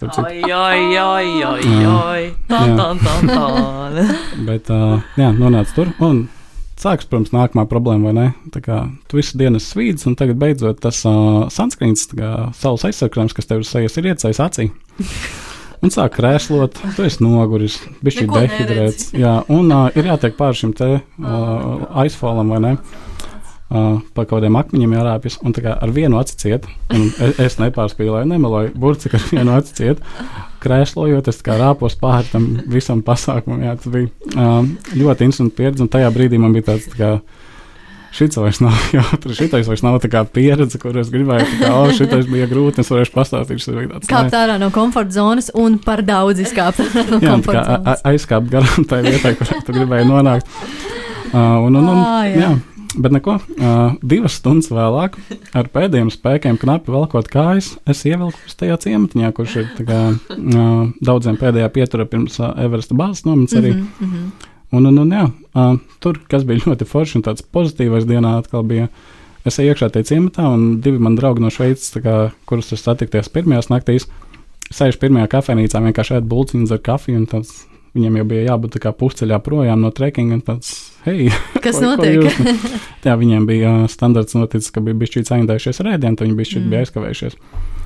Bet, jā, nonāc tur un sāks, protams, nākamā problēma, vai ne? Tā kā tu visu dienas svīdis, un tagad beidzot tas sunscreens, tā kā saules aizsargājums, kas tev ir sejas, ir iecējis acī. Un sāk krēslot, tu esi noguris, bišķi dehidrēts. Jā, un ir jātiek pār šim te aizfallam, vai ne? Pa kaut kādiem akmeņiem jārāpjas, un tā kā ar vienu aci ciet, un es nepārspīlēju, nemeloju, burcik ar vienu aci ciet, krēslojot, es tā kā rāpos pāri tam visam pasākumam, jā, tas bija ļoti interesanti pieredze, un tajā brīdī man bija tāds tā kā, šitais vairs nav tā kā pieredze, kur es gribēju, tā kā, šitais bija grūti, es varēšu pastāstīt,
kāpt ārā no komforta zonas un par daudz izkāpt no komforta zonas.
Jā, aizkāpt garām tai vietai, kur tu gribēji nonākt. Jā. Bet neko, 2 stundas vēlāk, ar pēdējiem spēkiem knapi velkot kājas, es ievilku uz tajā ciematiņā, kurš ir tā kā, daudziem pēdējā pietura pirms Everesta bāzes nometnes arī. Un jā, tur, kas bija ļoti forši un tāds pozitīvais dienā atkal bija, es eju iekšā tajā ciematā un 2 man draugi no Šveices, tā kā, kurus es satikties pirmajās naktīs, sēž pirmajā kafejnīcā, vienkārši ēd bulciņas ar kafiju un tāds. Viņiem jau bija jābūt tā kā pusceļā projām no trekkinga un tāds, hei,
kas notiek?
Jā, viņiem bija standarts noticis, ka bija bišķīt saindējušies ar ēdienu, tad viņi bišķīt bija aizkavējušies.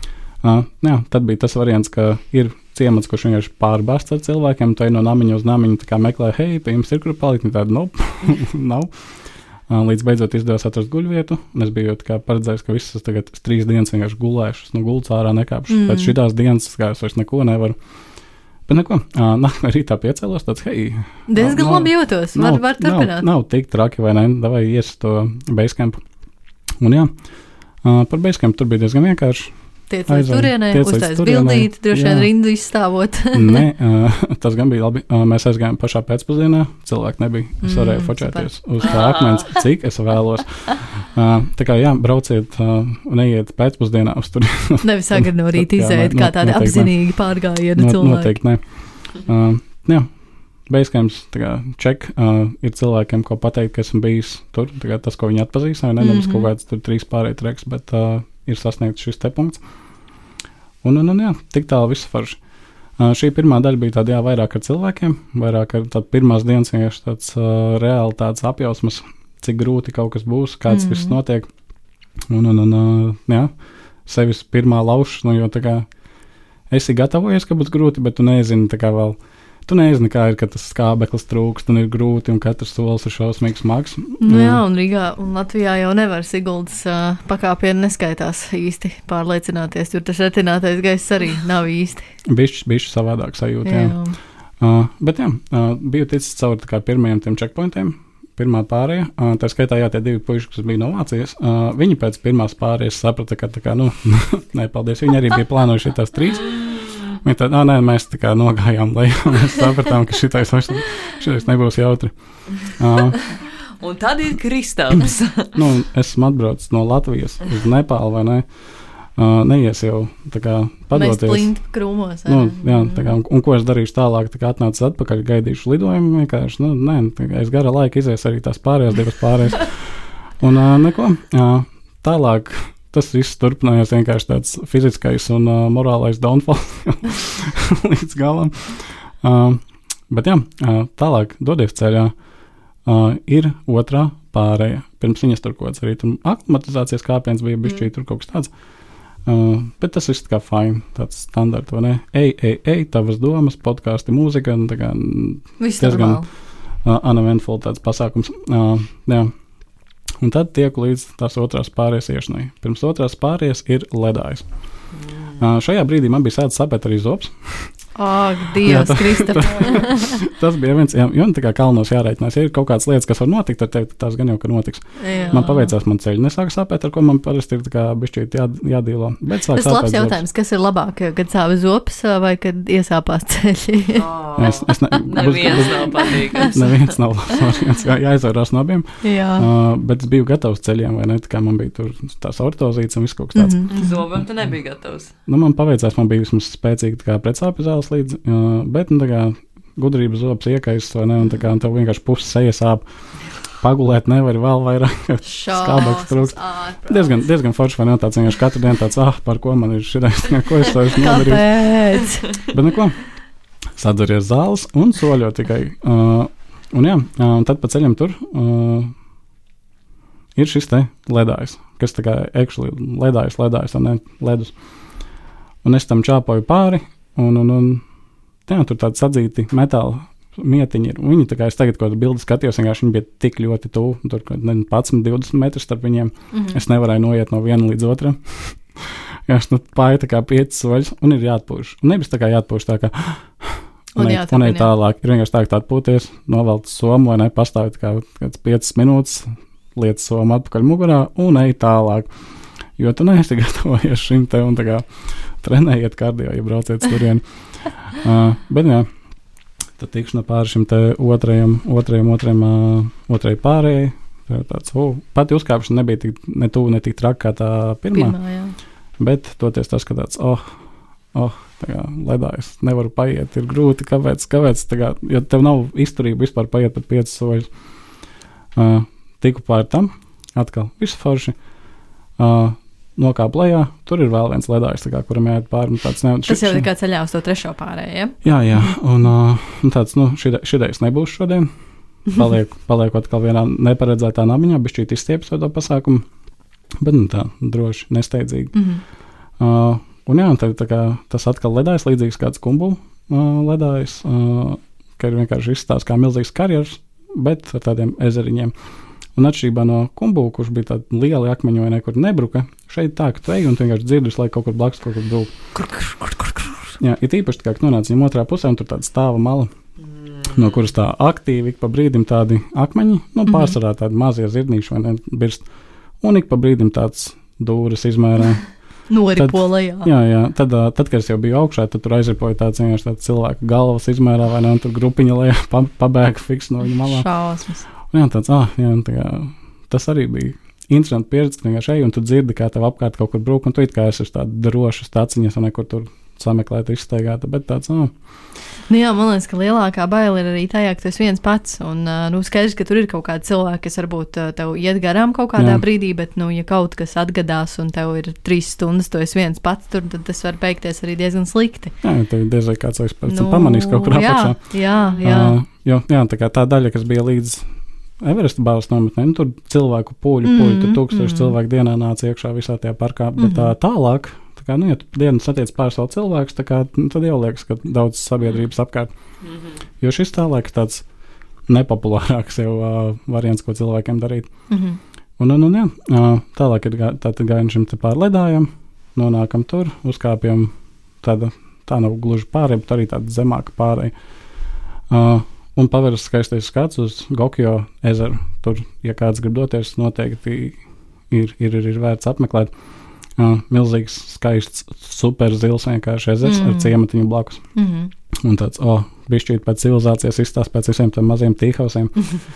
Jā, tad bija tas variants, ka ir ciemats, kurš vienkārši pārbāsts ar cilvēkiem, tu ej no namiņa uz namiņu, tā kā meklē, hei, pie jums ir kur palikt, un tāda, nav. Līdz beidzot izdevās atrast guļvietu, un es biju tā kā paredzējis, ka visas tagad 3 dienas vienkārši gulēšu, no gultas ārā nekāpšu. Pēc šitās dienas, kā es vairs neko nevaru. Bet neko, nākamajā rītā piecēlos tāds, hei.
Diezgan labi jūtos, var turpināt.
Nav tik traki, vai ne, davai ies to basecampu. Un jā, par basecampu tur bija diezgan vienkārši.
Tiec līdz turienei, uztais bildīti, droši vien rindu izstāvot.
Nē, tas gan bija labi. Mēs aizgājām pašā pēcpusdienā, cilvēki nebija. Es varēju fočēties uz tā akmens, cik es vēlos. Tā kā jā, brauciet, neiet pēcpusdienā uz turieni.
Nevis agri no rīta izēt, kā tādi apzinīgi pārgājienu cilvēki.
Noteikti nē. Jā, basecamps, tā kā ček, ir cilvēkiem, ko pateikt, ka esmu bijis tur. Tā kā tas, ko viņi atpazīst, vai nevis kaut kāds tur 3 pārēj treks, bet ir sasniegts šis te punkts. Un jā, tik tālu viss forši. Šī pirmā daļa bija tāda, jā, vairāk ar cilvēkiem, vairāk ar tādu pirmās dienas vienkārši tāds reāli tāds apjausmas, cik grūti kaut kas būs, kāds viss notiek. Un jā, sevis pirmā laušas, jo tā kā esi gatavojies, ka būs grūti, bet tu nezini, tā kā vēl, tu nezini, kā ir, ka tas skābeklis trūkst un ir grūti un katrs solis ir šausmīgs smags.
Jā, un Rīgā un Latvijā jau nevar Siguldas pakāpienu neskaitās īsti pārliecināties, jo tas retinātais gaiss arī nav īsti.
Bišķi savādāk sajūta, jā. Bet jā, biju ticis caur tā kā pirmajiem tiem checkpointiem, pirmā pārēja, tā skaitā jā, tie 2 puiši, kas bija no Vācijas, viņi pēc pirmās pārējas saprata, ka tā kā, nē, paldies, viņi arī bija plānojuši tās 3. Viņi tādi, nē, mēs tā kā nogājām lejā, mēs sapratām, ka šitais nebūs jautri.
Un tad ir Kristaps.
Esmu atbraucis no Latvijas uz Nepālu, vai ne? Neies jau tā kā padoties.
Mēs plinti krūmos.
Jā, tā kā, un ko es darīšu tālāk, tā kā atnācis atpakaļ, gaidīšu lidojumu, vienkārši, nē, tā kā es gara laika izies arī tās pārējās 2 pārējās. Un neko, tālāk. Tas viss turpinājās vienkārši tāds fiziskais un morālais downfall līdz galam. Bet jā, tālāk dodies ceļā. Ir otrā pārēja. Pirms viņas tur kaut kāds arī tur aklimatizācijas kāpiens bija bišķī tur kaut kas tāds. Bet tas viss tā kā fine, tāds standarts, vai ne? Ej, tavas domas, podkāsti, mūzika, un tā kā diezgan uneventful tāds pasākums. Jā. Un tad tieku līdz tās otrās pārējas iešanai. Pirms otrās pārējas ir ledājs. Šajā brīdī man bija sācis sapēt arī zobs.
Ak, Dievs, Kristap.
Tas bija viens, jo tā kā kalnos jārēķinās. Ja ir kaut kādas lietas, kas var notikt, tad tev tās gan jau, ka notiks. Jā. Man paveicās, man ceļi nesāka sāpēt, ar ko man parasti ir tā kā bišķīt jādīlo. Bet sāk
tas
sāpēt
labs jautājums,
zobs.
Kas ir labāk, kad sāp zobs vai kad iesāpās ceļi?
Neviens nav patīkams.
Neviens nav labs variants, jāizvairās no abiem.
Jā.
Bet es biju gatavs ceļiem, vai ne? Tā kā man bija tur tās ortozītes un viss kaut kas tāds.
Zobam tu nebija gatavs.
Man paveicās, man bija vismaz spēcīgi tā kā pretsāpju zāles līdz, bet tā kā gudrības zobs iekaists, vai ne, un tā kā tev vienkārši puses seja sāp, pagulēt nevar vēl vairāk, skābeks trūkst. Diezgan forši, vai ne, tāds vienkārši katru dienu tāds, par ko man ir šitais, ko es vairs nodarīju.
Kāpēc?
Bet neko, sadzeries zāles un soļo tikai. Un jā, un tad pa ceļam tur ir šis te ledājs, kas tā kā actually ledājs, un ne ledus. Un es tam čāpoju pāri, un jā, tur tādi sadzīti metāla mietiņi ir. Viņi tā kā es tagad kaut kādu bildi skatījos, vienkārši viņi bija tik ļoti tuvu, tur 11-20 metrus starp viņiem. Es nevarēju noiet no viena līdz otram. Es pāri tā kā 5 soļus, un ir jāatpūš. Un nebis tā kā jāatpūš tā kā, un ej tālāk. Ir vienkārši tā, ka tā atpūties, novelt somu, vai ne, pastāvēt kā 5 minūtes, liec somu atpakaļ mugurā, un ej tālāk. Jo tu neesi gatavojies šim te, un tā kā trenējiet kardio, ja brauciet turien. Bet jā, tad tikšana pāri šim te otrajai pārējai. Tāds, pati uzkāpšana nebija ne tuvu, ne tik traka kā tā pirmā bet toties tas, ka tāds, tā kā ledājs, nevaru paiet, ir grūti, kāpēc, tā kā, jo tev nav izturība vispār paiet pat 5 soļus. Tiku pāri tam, atkal, visu forši. Nokāp lejā, tur ir vēl viens ledājs, kā, kuram jāiet pāri. Tas
jau ir kā ceļā uz to 3. pārēju,
ja? Jā, un tāds, šidais nebūs šodien. Palieku atkal vienā neparedzētā namiņā, bišķīt izstieps to pasākumu, bet tā, droši, nesteidzīgi. Un jā, tā kā tas atkal ledājas līdzīgs kāds kumbulu ledājas, ka ir vienkārši izstāsts kā milzīgs karjers, bet ar tādiem ezeriņiem. Un atšķirībā no kumbulu, kurš bija tādi lieli akmeņi vai nekur nebruka, šeit tā, ka tu ej un tu vienkārši dzirdi, lai kaut kur blakus kaut kur brūk. Jā, ir īpaši tā, ka nonāc viņam otrā pusē un tur tāda stāva mala, no kuras tā aktīvi ik pa brīdim tādi akmeņi, pārsvarā tādi mazie zirdnīši vai ne, birst. Un ik pa brīdim tāds dūras izmērā.
Noripolējā.
Jā, tad, kad es jau biju augšā, tad tur aizripoja tāds cilvēku galvas izmērā, vai ne, un tur grupiņa lejā pabēga fiks no viņa malā.
Šausmas.
Un jā, tas arī bija interesanti pieredze, ka vienkārši ej, un tu dzirdi, kā tev apkārt kaut kur brūk, un tu it kā esi uz tādu drošu staciņas, un nekur tur sameklēt, izsteigāt, bet tāds,
Nu jā, man liekas, ka lielākā baila ir arī tajā, ka tu esi viens pats, un, skaidrs, ka tur ir kaut kādi cilvēki, kas varbūt tev iet garām kaut kādā brīdī, bet, ja kaut kas atgadās, un tev ir 3 stundas, tu esi viens pats tur, tad tas var beigties arī diezgan slikti.
Jā, tev diezgan kāds pamanīs kaut kur apakšā.
Jā.
Tā kā tā daļa, kas bija līdz Everesta bāzes nometnē, tur cilvēku puļu, tur 1000 cilvēku dienā nāca iekšā visā tajā parkā, bet tālāk, ja tu dienas satiec pār savu cilvēkus, tad jau liekas, ka daudz sabiedrības apkārt. Jo šis tālāk ir tāds nepopulārāks jau variants, ko cilvēkiem darīt. Un tālāk ir tātad gājam šim te pār ledājam, nonākam tur, uzkāpjam tā nav gluži pārēja, bet arī tāda zemāka pārēja. Un paveras skaistais skats uz Gokjo ezeru. Tur, ja kāds grib doties, noteikti ir vērts apmeklēt. Milzīgs, skaists, super zils vienkārši ezers ar ciematiņu blakus. Un tāds, bišķīt pēc civilizācijas izstāst pēc visiem tiem maziem tīhausiem.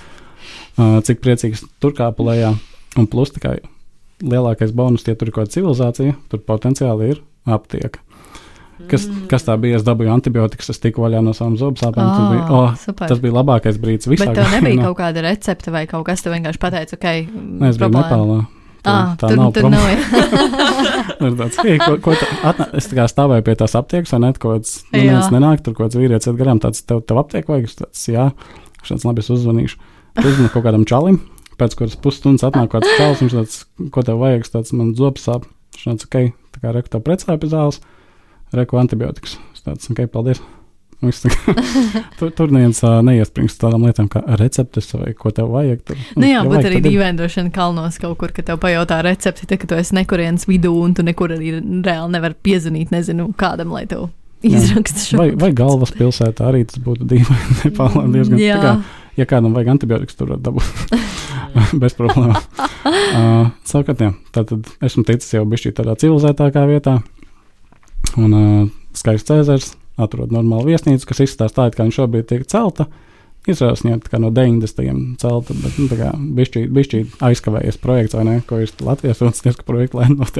Cik priecīgs tur kāpu lejā. Un plus tikai lielākais bonus, ja tur ir kaut civilizācija, tur potenciāli ir aptieka. Kas tā bija? Es dabūju antibiotikas, es tiku vaļā no savām zobsāpēm. Tas bija labākais brīdis visā.
Bet tev nebija kaut kāda recepte vai kaut kas, tu vienkārši pateici, ok,
Nē, es biju Nepālā. Tā nav problēma. Es tā kā stāvēju pie tās aptiekas, vai ne, kaut kāds nenāk, tur kaut kāds vīrietis iet garām, tāds tev aptieku vajag, tāds, jā, šāds labi, es uzzvanīšu. Tu uzzvani kaut kādam čalim, pēc kuras pusstundas atnāk kāds čalis, viņš tāds, ko tev vajag, tāds man zobs sāp, viņš tāds, ok, tā kā reku tev precēja pie zāles, reku antibiotikas, tāds, ok, paldies. Tur neviens neiesprings tādām lietām kā receptes vai ko tev vajag.
Jā, bet arī dīvaindošana kalnos kaut kur, ka tev pajautā recepti, ka tu esi nekurienes vidū un tu nekur arī reāli nevar piezvanīt, nezinu, kādam, lai tev izraksta šo.
Vai galvaspilsētā arī tas būtu dīvaini, Nepālā diezgan. Tā kā, ja kādam vajag antibiotikas, tur var dabūt bez problēmām. Savukārt, jā, tātad esmu ticis jau bišķi tādā civilizētākā vietā un skaists ezers. Atrod normālu viesnīcu, kas izstāsta tā, kā viņš šobrīd tiek celta. Izrādās viņam tā kā no 90. celta, bet tā kā bišķī aizkavējies projekts, vai ne, ko ir Latvijas un Snieska projekta, lai notiek.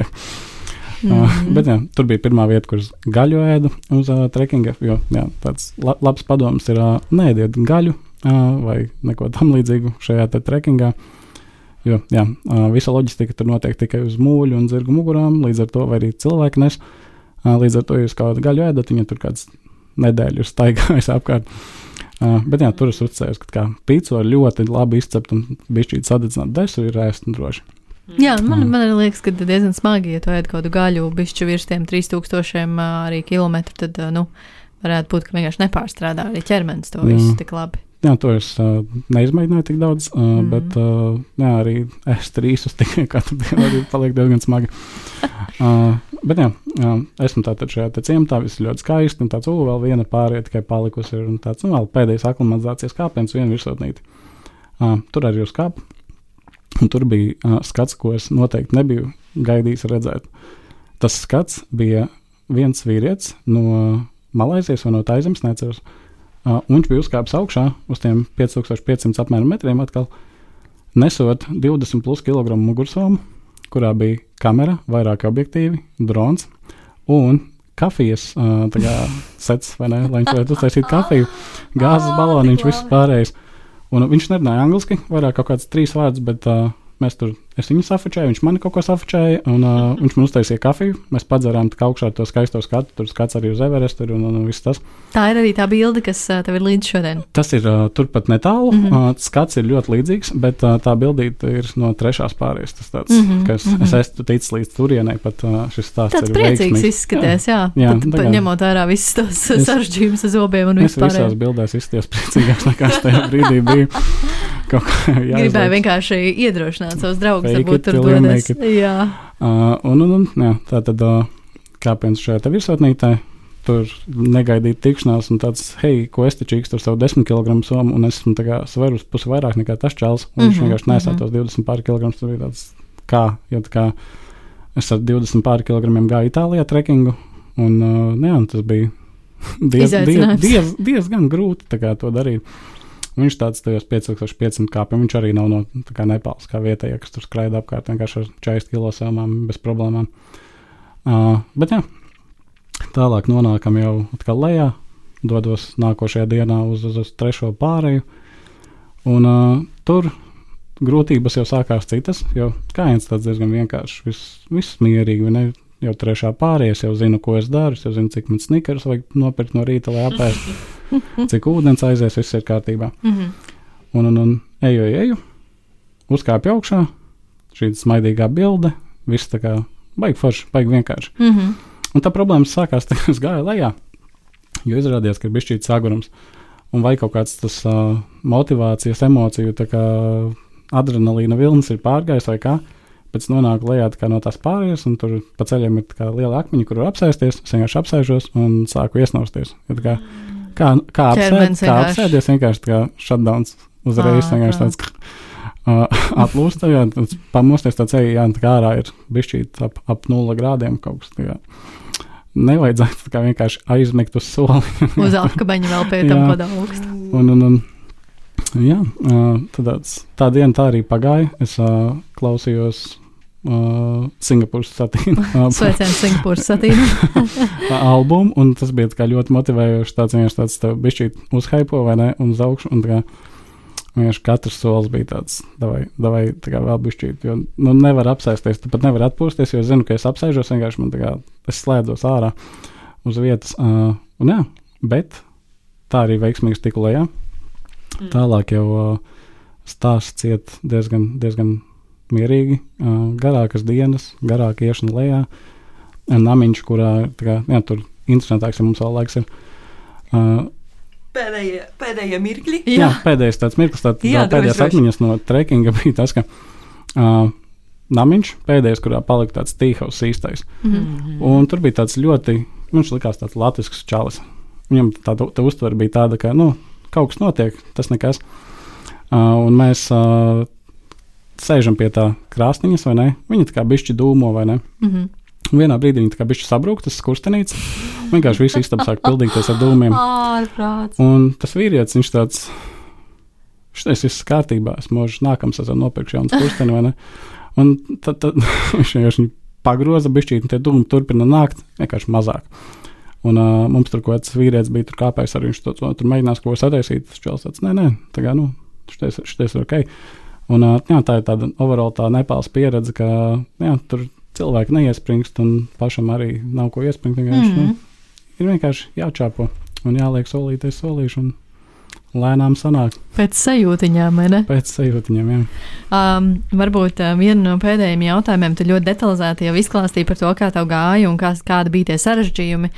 Bet jā, tur bija pirmā vieta, kuras gaļu ēdu uz trekkinga, jo jā, tāds labs padoms ir neēdiet gaļu vai neko tam līdzīgu šajā te trekkingā. Jo jā, visa loģistika tur notiek tikai uz mūļu un zirgu mugurām, līdz ar to vai arī cilvēki nes. Līdz ar to jūs kādu gaļu ēdat, viņa tur kāds nedēļu ir staigājis apkārt. Bet jā, tur es uzcēju, ka pīco ļoti labi izcept un bišķīt sadedzināt desu ir ēst un droši.
Jā, man arī liekas, ka diezgan smagi, ja tu ēd kādu gaļu bišķu virs tiem 3000 arī kilometru, tad, varētu būt, ka vienkārši nepārstrādā arī ķermenis to visu tik labi.
Jā, to es neizmēģināju tik daudz, bet jā, arī es trīsus tikai katru dienu arī paliek diezgan smagi. Bet jā, esmu tātad šajā te ciematā, viss ļoti skaisti, un tāds, vēl viena pārēja tikai palikusi ir, un tāds, vēl pēdējais aklimatizācijas kāpiens, viena virsotnīti. Tur arī uz kāpu, un tur bija skats, ko es noteikti nebiju gaidījis redzēt. Tas skats bija viens vīrietis no Malaizijas vai no Taizemes, neceros. Un viņš bija uzkāpis augšā uz tiem 5500 apmēram metriem atkal, nesot 20 plus kilogramu mugursomu, kurā bija kamera, vairāki objektīvi, drons un kafijas sets, vai ne, lai viņš varētu uztaisīt kafiju, gāzes baloniņš, viss pārējais. Un viņš nerunāja angliski, vairāk kaut kāds 3 vārdus, bet es viņu safučēju, viņš mani kaut ko safučēja, un viņš man uztaisīja kafiju. Mēs padzerām augšā to skaisto skatu, tur skats arī uz Everestu un viss tas.
Tā ir arī tā bilde, kas tev ir līdz šodien.
Tas ir turpat netālu, skats ir ļoti līdzīgs, bet tā bildīte ir no 3. pārējas. Tas tāds, ka es esmu ticis līdz turienei, pat šis stāsts
tāds
ir
priecīgs
veiksmīgs.
Izskaties, jā. Pat ņemot ārā visus tos sarežģījumus ar zobiem un vispār.
Es visās bildēs izties priecīgāks nekā es tajā brīdī biju.
Gribēju vienkārši iedrošināt savus draugus, varbūt tur dodas. Jā.
Jā, tā tad kāpiens šajā te virsotnītē, tur negaidīt tikšanās un tāds, hei, ko es te čīkstu ar savu 10 kg somu, un esmu tā kā svaru uz pusi vairāk nekā tas čels, un viņš vienkārši nesā tos 20 pār kilograms, tur bija tāds, jo tā kā es ar 20 pār kilogramiem gāju Itālijā trekingu, un tas bija diezgan grūti tā kā to darīt. Viņš tāds tajos 5500 kāpjiem, viņš arī nav no Nepāls kā vietējie, kas tur skraida apkārt vienkārši ar 40 kilo sēmām bez problēmām. Bet jā, tālāk nonākam jau atkal lejā, dodos nākošajā dienā uz 3. pāreju, un tur grūtības jau sākās citas, jo kājiens tāds diezgan vienkārši, viss mierīgi, ne? Jau 3. pārēja, es jau zinu, ko es daru, es jau zinu, cik man snikerus vajag nopirkt no rīta, lai apēst, cik ūdens aizies, viss ir kārtībā. Un eju, uzkāpju augšā, šī smaidīgā bilde, viss tā kā baigi forši, baigi vienkārši. Un tā problēmas sākās, kad es gāju lejā, jo izrādījās, ka ir bišķīts sagurums, un vai kaut kāds tas motivācijas, emociju, tā kā adrenalīna vilnis ir pārgājis vai kā. Pēc nonāku lejā no tās pārējas, un tur pa ceļiem ir liela akmeņa, kur var apsēsties. Es vienkārši apsēžos un sāku iesnausties. Kā apsēdies, vienkārši tā kā shutdowns uzreiz, vienkārši tāds atlūsta, pamosties tāds tā kā ārā ir bišķīt ap 0 grādiem kaut kas tā kā. Nevajadzētu tā kā vienkārši aizmigt uz soli.
Uz apkabaņa vēl pie tam kādā augsta.
Jā, tā diena tā arī pagāja. Es klausījos Singapūras satīnu.
Sveiciens Singapūras satīnu.
Albumu, un tas bija tā kā ļoti motivējoši. Tāds tev bišķīt uzhaipo vai ne, un uz augšu, un tā kā vienkārši katrs solis bija tāds, davai tā kā vēl bišķīt, jo nevar apsēsties, tu pat nevar atpūsties, jo zinu, ka es apsēžos, vienkārši man tā kā, es slēdzos ārā uz vietas, un jā, bet tā arī veiksmīgi tiku lejā. Tālāk jau stāsts iet diezgan mierīgi, garākas dienas, garāka iešana lejā, namiņš, kurā tur interesantāks, ja mums vēl laiks ir.
Pēdējie mirkļi?
Jā, pēdējais tāds mirklis, pēdējās atmiņas no trekinga bija tas, ka namiņš pēdējais, kurā palika tāds tīhaus īstais. Un tur bija tāds ļoti, viņš likās tāds latvisks čalis. Viņam tā uztvere bija tāda, ka, kaut kas notiek, tas nekas. Un mēs sēžam pie tā krāsniņas, vai ne? Viņa tā kā bišķi dūmo, vai ne? Vienā brīdī viņa tā kā bišķi sabrūk, tas skurstenīts. Vienkārši visu istabu sāk pildīties ar dūmiem. Un tas vīrietis, viņš tāds, šitais viss kārtībā, es možu nākams esam nopirkšu jaunu skursteni, vai ne? Un tad viņš vienkārši pagroza bišķīt, un tie dūmi turpina nākt, vienkārši mazāk. Un mums tur kaut kāds vīrietis bija tur kāpējis, arī viņš tur mēģinās kaut ko sataisīt. Tas čels tāds, nē, tā kā, šitais ir ok. Un tā ir tāda overall tā Nepāls pieredze, ka tur cilvēki neiespringst un pašam arī nav ko iespringt. Ir vienkārši jāčāpo un jāliek solīties solīšu un lēnām sanāk.
Pēc sajūtiņām, vai ne?
Pēc sajūtiņām, jā.
Varbūt vienu no pēdējiem jautājumiem tu ļoti detalizēti jau izklāstīji par to, kā tev gāja un kādi bija tie sarežģījumi.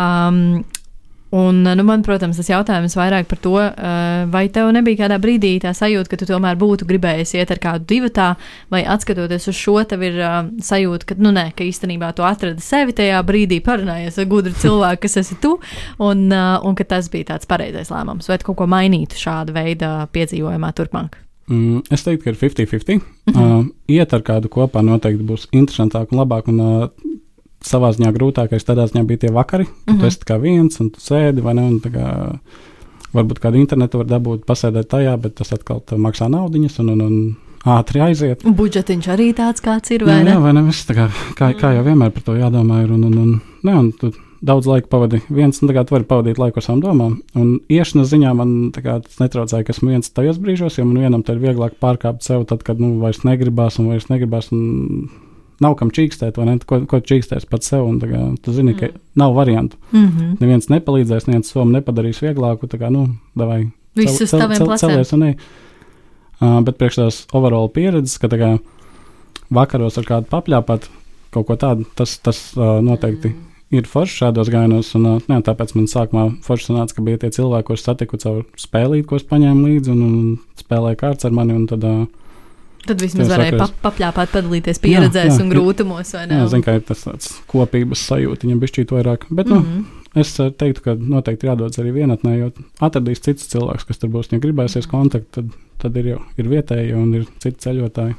Un, man, protams, tas jautājums vairāk par to, vai tev nebija kādā brīdī tā sajūta, ka tu tomēr būtu gribējis iet ar kādu divatā, vai atskatoties uz šo, tev ir sajūta, ka īstenībā tu atradi sevi tajā brīdī, parunājies ar gudru cilvēku, kas esi tu, un ka tas bija tāds pareizais lēmums, vai tu kaut ko mainītu šāda veida piedzīvojumā turpmāk?
Es teiktu, ka ir 50-50. Iet ar kādu kopā noteikti būs interesantāk un labāk, un savā ziņā grūtākais tādā ziņā bija tie vakari, kad tu esi kā viens un tu sēdi, vai ne, un tā kā varbūt kādu internetu var dabūt, pasēdēt tajā, bet tas atkal maksā naudiņas un ātri aiziet.
Budžetiņš arī tāds kāds ir, vai ne?
Jā, vai ne, viss tā kā jau vienmēr par to jādomā ir, un tu daudz laika pavadīju viens, un tagad varu pavadīt laiku ar savām domām. Un iešanas ziņā man tas netraucēja, ka esmu viens tajos brīžos, jo man vienam te ir vieglāk pārkāpt sev tad, kad vairs negribās, un nav kam čīkstēt, vai ne? Ko čīkstēs pats sev, un tu zini, ka nav variantu. Neviens nepalīdzēs, neviens somu nepadarīs vieglāku, davai
visu uz taviem pleciem.
Bet priekš tās overall pieredzes, ka vakaros ar kādu papļāpāt, kaut ko tādu, tas noteikti ir forši šādos gājienos, un tāpēc man sākumā forši sanāca, ka bija tie cilvēki, ko es satiku caur spēlīt, ko es paņēmu līdzi, un spēlēju kārts ar mani, un
tad vismaz varēja papļāpāt, padalīties pieredzēs un grūtumos, vai ne?
Jā, zinu, ka ir tas tāds kopības sajūta, viņam bišķīt vairāk, bet, es teiktu, ka noteikti jādodas arī vienatnē, jo atradīs cits cilvēks, kas tur būs, ja gribēsies kontaktu, tad ir vietēji un ir citi ceļotāji.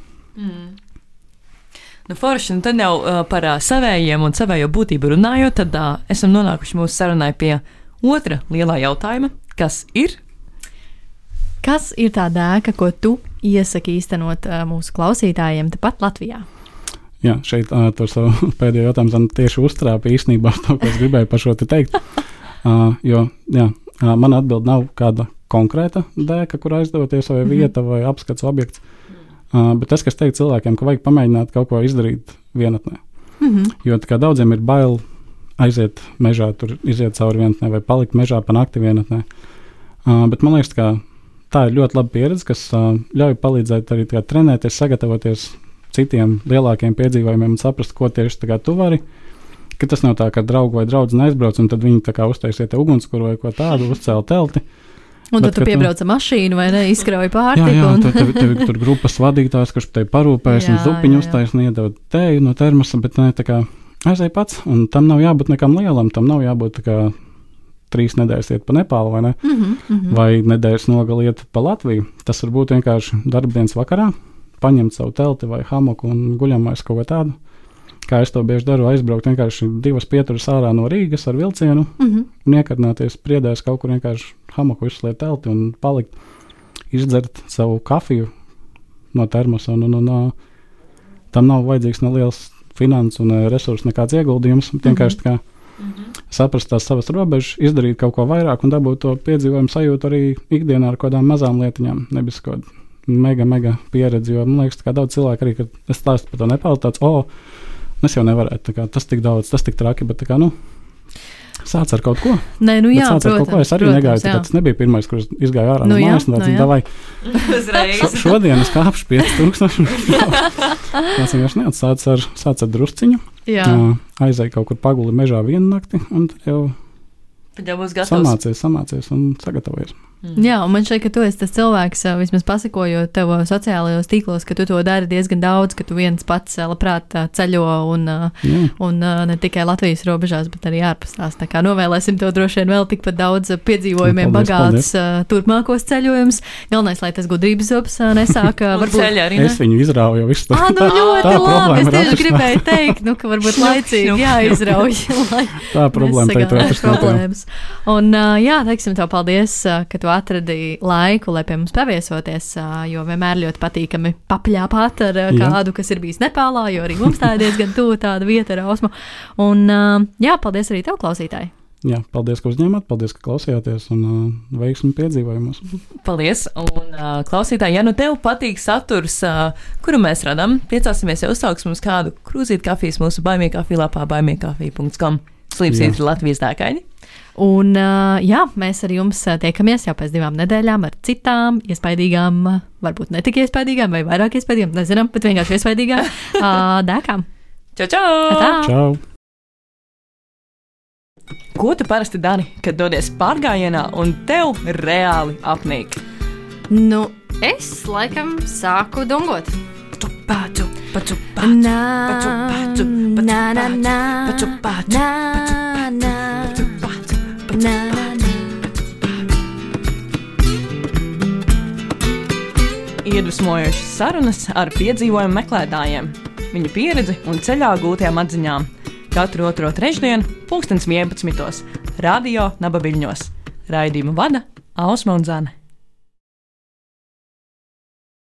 Forši, tad jau par savējiem un savējo būtību runājot, tad esam nonākuši mūsu sarunai pie otra lielā jautājuma, kas ir?
Kas ir tā dēka, ko tu iesaki īstenot mūsu klausītājiem tepat Latvijā?
Jā, šeit to savu pēdējo jautājumu tieši uztrāpa īstenībā to, ko es gribēju par šo te teikt. Jo, mana atbilde nav kāda konkrēta dēka, kur aizdoties vai vieta vai apskats objekts. Bet tas, kas teikt cilvēkiem, ka vajag pamēģināt kaut ko izdarīt vienatnē. Jo tā kā daudziem ir bail aiziet mežā, tur iziet cauri vienatnē vai palikt mežā pa nakti vienatnē. Bet man liekas, ka tā ir ļoti laba pieredze, kas ļauj palīdzēt arī trenēties, sagatavoties citiem lielākiem piedzīvojumiem un saprast, ko tieši tu vari. Ka tas nav tā, ka draugu vai draudzi neaizbrauc, un tad viņi uztaisiet ugunskura vai ko tādu, uzcēla telti.
Un tad tu piebrauc ar mašīnu vai ne, izkrauj pārtiku.
Jā, tev tur grupas vadītājs, kurš tev parūpēs un zupiņu uztais un iedod tēju no termosa, bet ne, aizēj pats, un tam nav jābūt nekam lielam, tam nav jābūt 3 nedēļas iet pa Nepālu, vai ne? Vai nedēļas nogali iet pa Latviju. Tas var būt vienkārši darbdienas vakarā, paņemt savu telti vai hamoku un guļamais kaut ko tādu. Kā es to bieži daru, aizbraukt vienkārši 2 pieturas ārā no Rīgas ar vilcienu un iekarnāties priedēs kaut kur vienkārši hamoku izsliet telti un palikt, izdzert savu kafiju no termosa. Un tam nav vajadzīgs neliels finanses un resursu nekāds ieguldījums. Vienkārši saprast tās savas robežas, izdarīt kaut ko vairāk un dabūt to piedzīvojumu sajūtu arī ikdienā ar kādām mazām lietiņām. Nebis kaut mega pieredzi, jo man liekas, ka daudz cilvēku arī, kad es stāstu par to Nepālu, tāds, es jau nevarētu, tas tik daudz, tas tik traki, bet sāc ar kaut ko.
Nē, jā, protams.
Es arī negāju, tas nebija pirmais, kurš izgāju ārā no mājas, un davai, šodien es kāpšu 5000. Tas vienkārši neatsāc sāc ar drusciņu, aizēju kaut kur paguli mežā vienu nakti, un tad jau būs gatavs. Samācies un sagatavojies.
Jā, un man šeit, ka tu esi tas cilvēks, vismaz pasakojot tev sociālajos tīklos, ka tu to dari diezgan daudz, ka tu viens pats labprāt ceļo un ne tikai Latvijas robežās, bet arī ārpus tās. Tā kā novēlēsim tev droši vien vēl tikpat daudz piedzīvojumiem bagāts turpmākos ceļojumus. Galvenais, lai tas gudrības zops nesāk.
Es viņu izrauju jau visu.
Ļoti labi, es tieši gribēju teikt, ka varbūt laicīgi jāizrauj.
Tā problēma teikt atrast.
Un teiksim tev paldies, ka tu atradīji laiku, lai pie mums paviesoties, jo vienmēr ļoti patīkami papļāpāt ar kādu, kas ir bijis Nepālā, jo arī mums tā ir diezgan tuvu tāda vieta ar Ausmu. Un paldies arī tev, klausītāji.
Jā, paldies, ka uzņēmāt, paldies, ka klausījāties un veiksmi piedzīvojumus.
Paldies, un klausītāji, ja tev patīk saturs, kuru mēs radām, priecāsimies, ja uzsauksim uz kādu krūzīt kafijas mūsu baimiekafija lapā baimiekafija.com. Slīpsīt Latvijas dēkaini.
Un mēs ar jums tiekamies jau pēc 2 nedēļām ar citām iespaidīgām, varbūt ne tik iespaidīgām vai vairāk iespaidīgām, nezinām, bet vienkārši iespaidīgām dēkām.
Čau!
Ko tu parasti dari, kad dodies pārgājienā un tev reāli apnīk?
Es laikam sāku dungot.
Iedvesmojošas sarunas ar piedzīvojumu meklētājiem, viņu pieredzi un ceļā gūtajām atziņām. Katru otro trešdienu, 11:00, Radio Naba Viļņos. Raidījumu vada Ausma un Zane.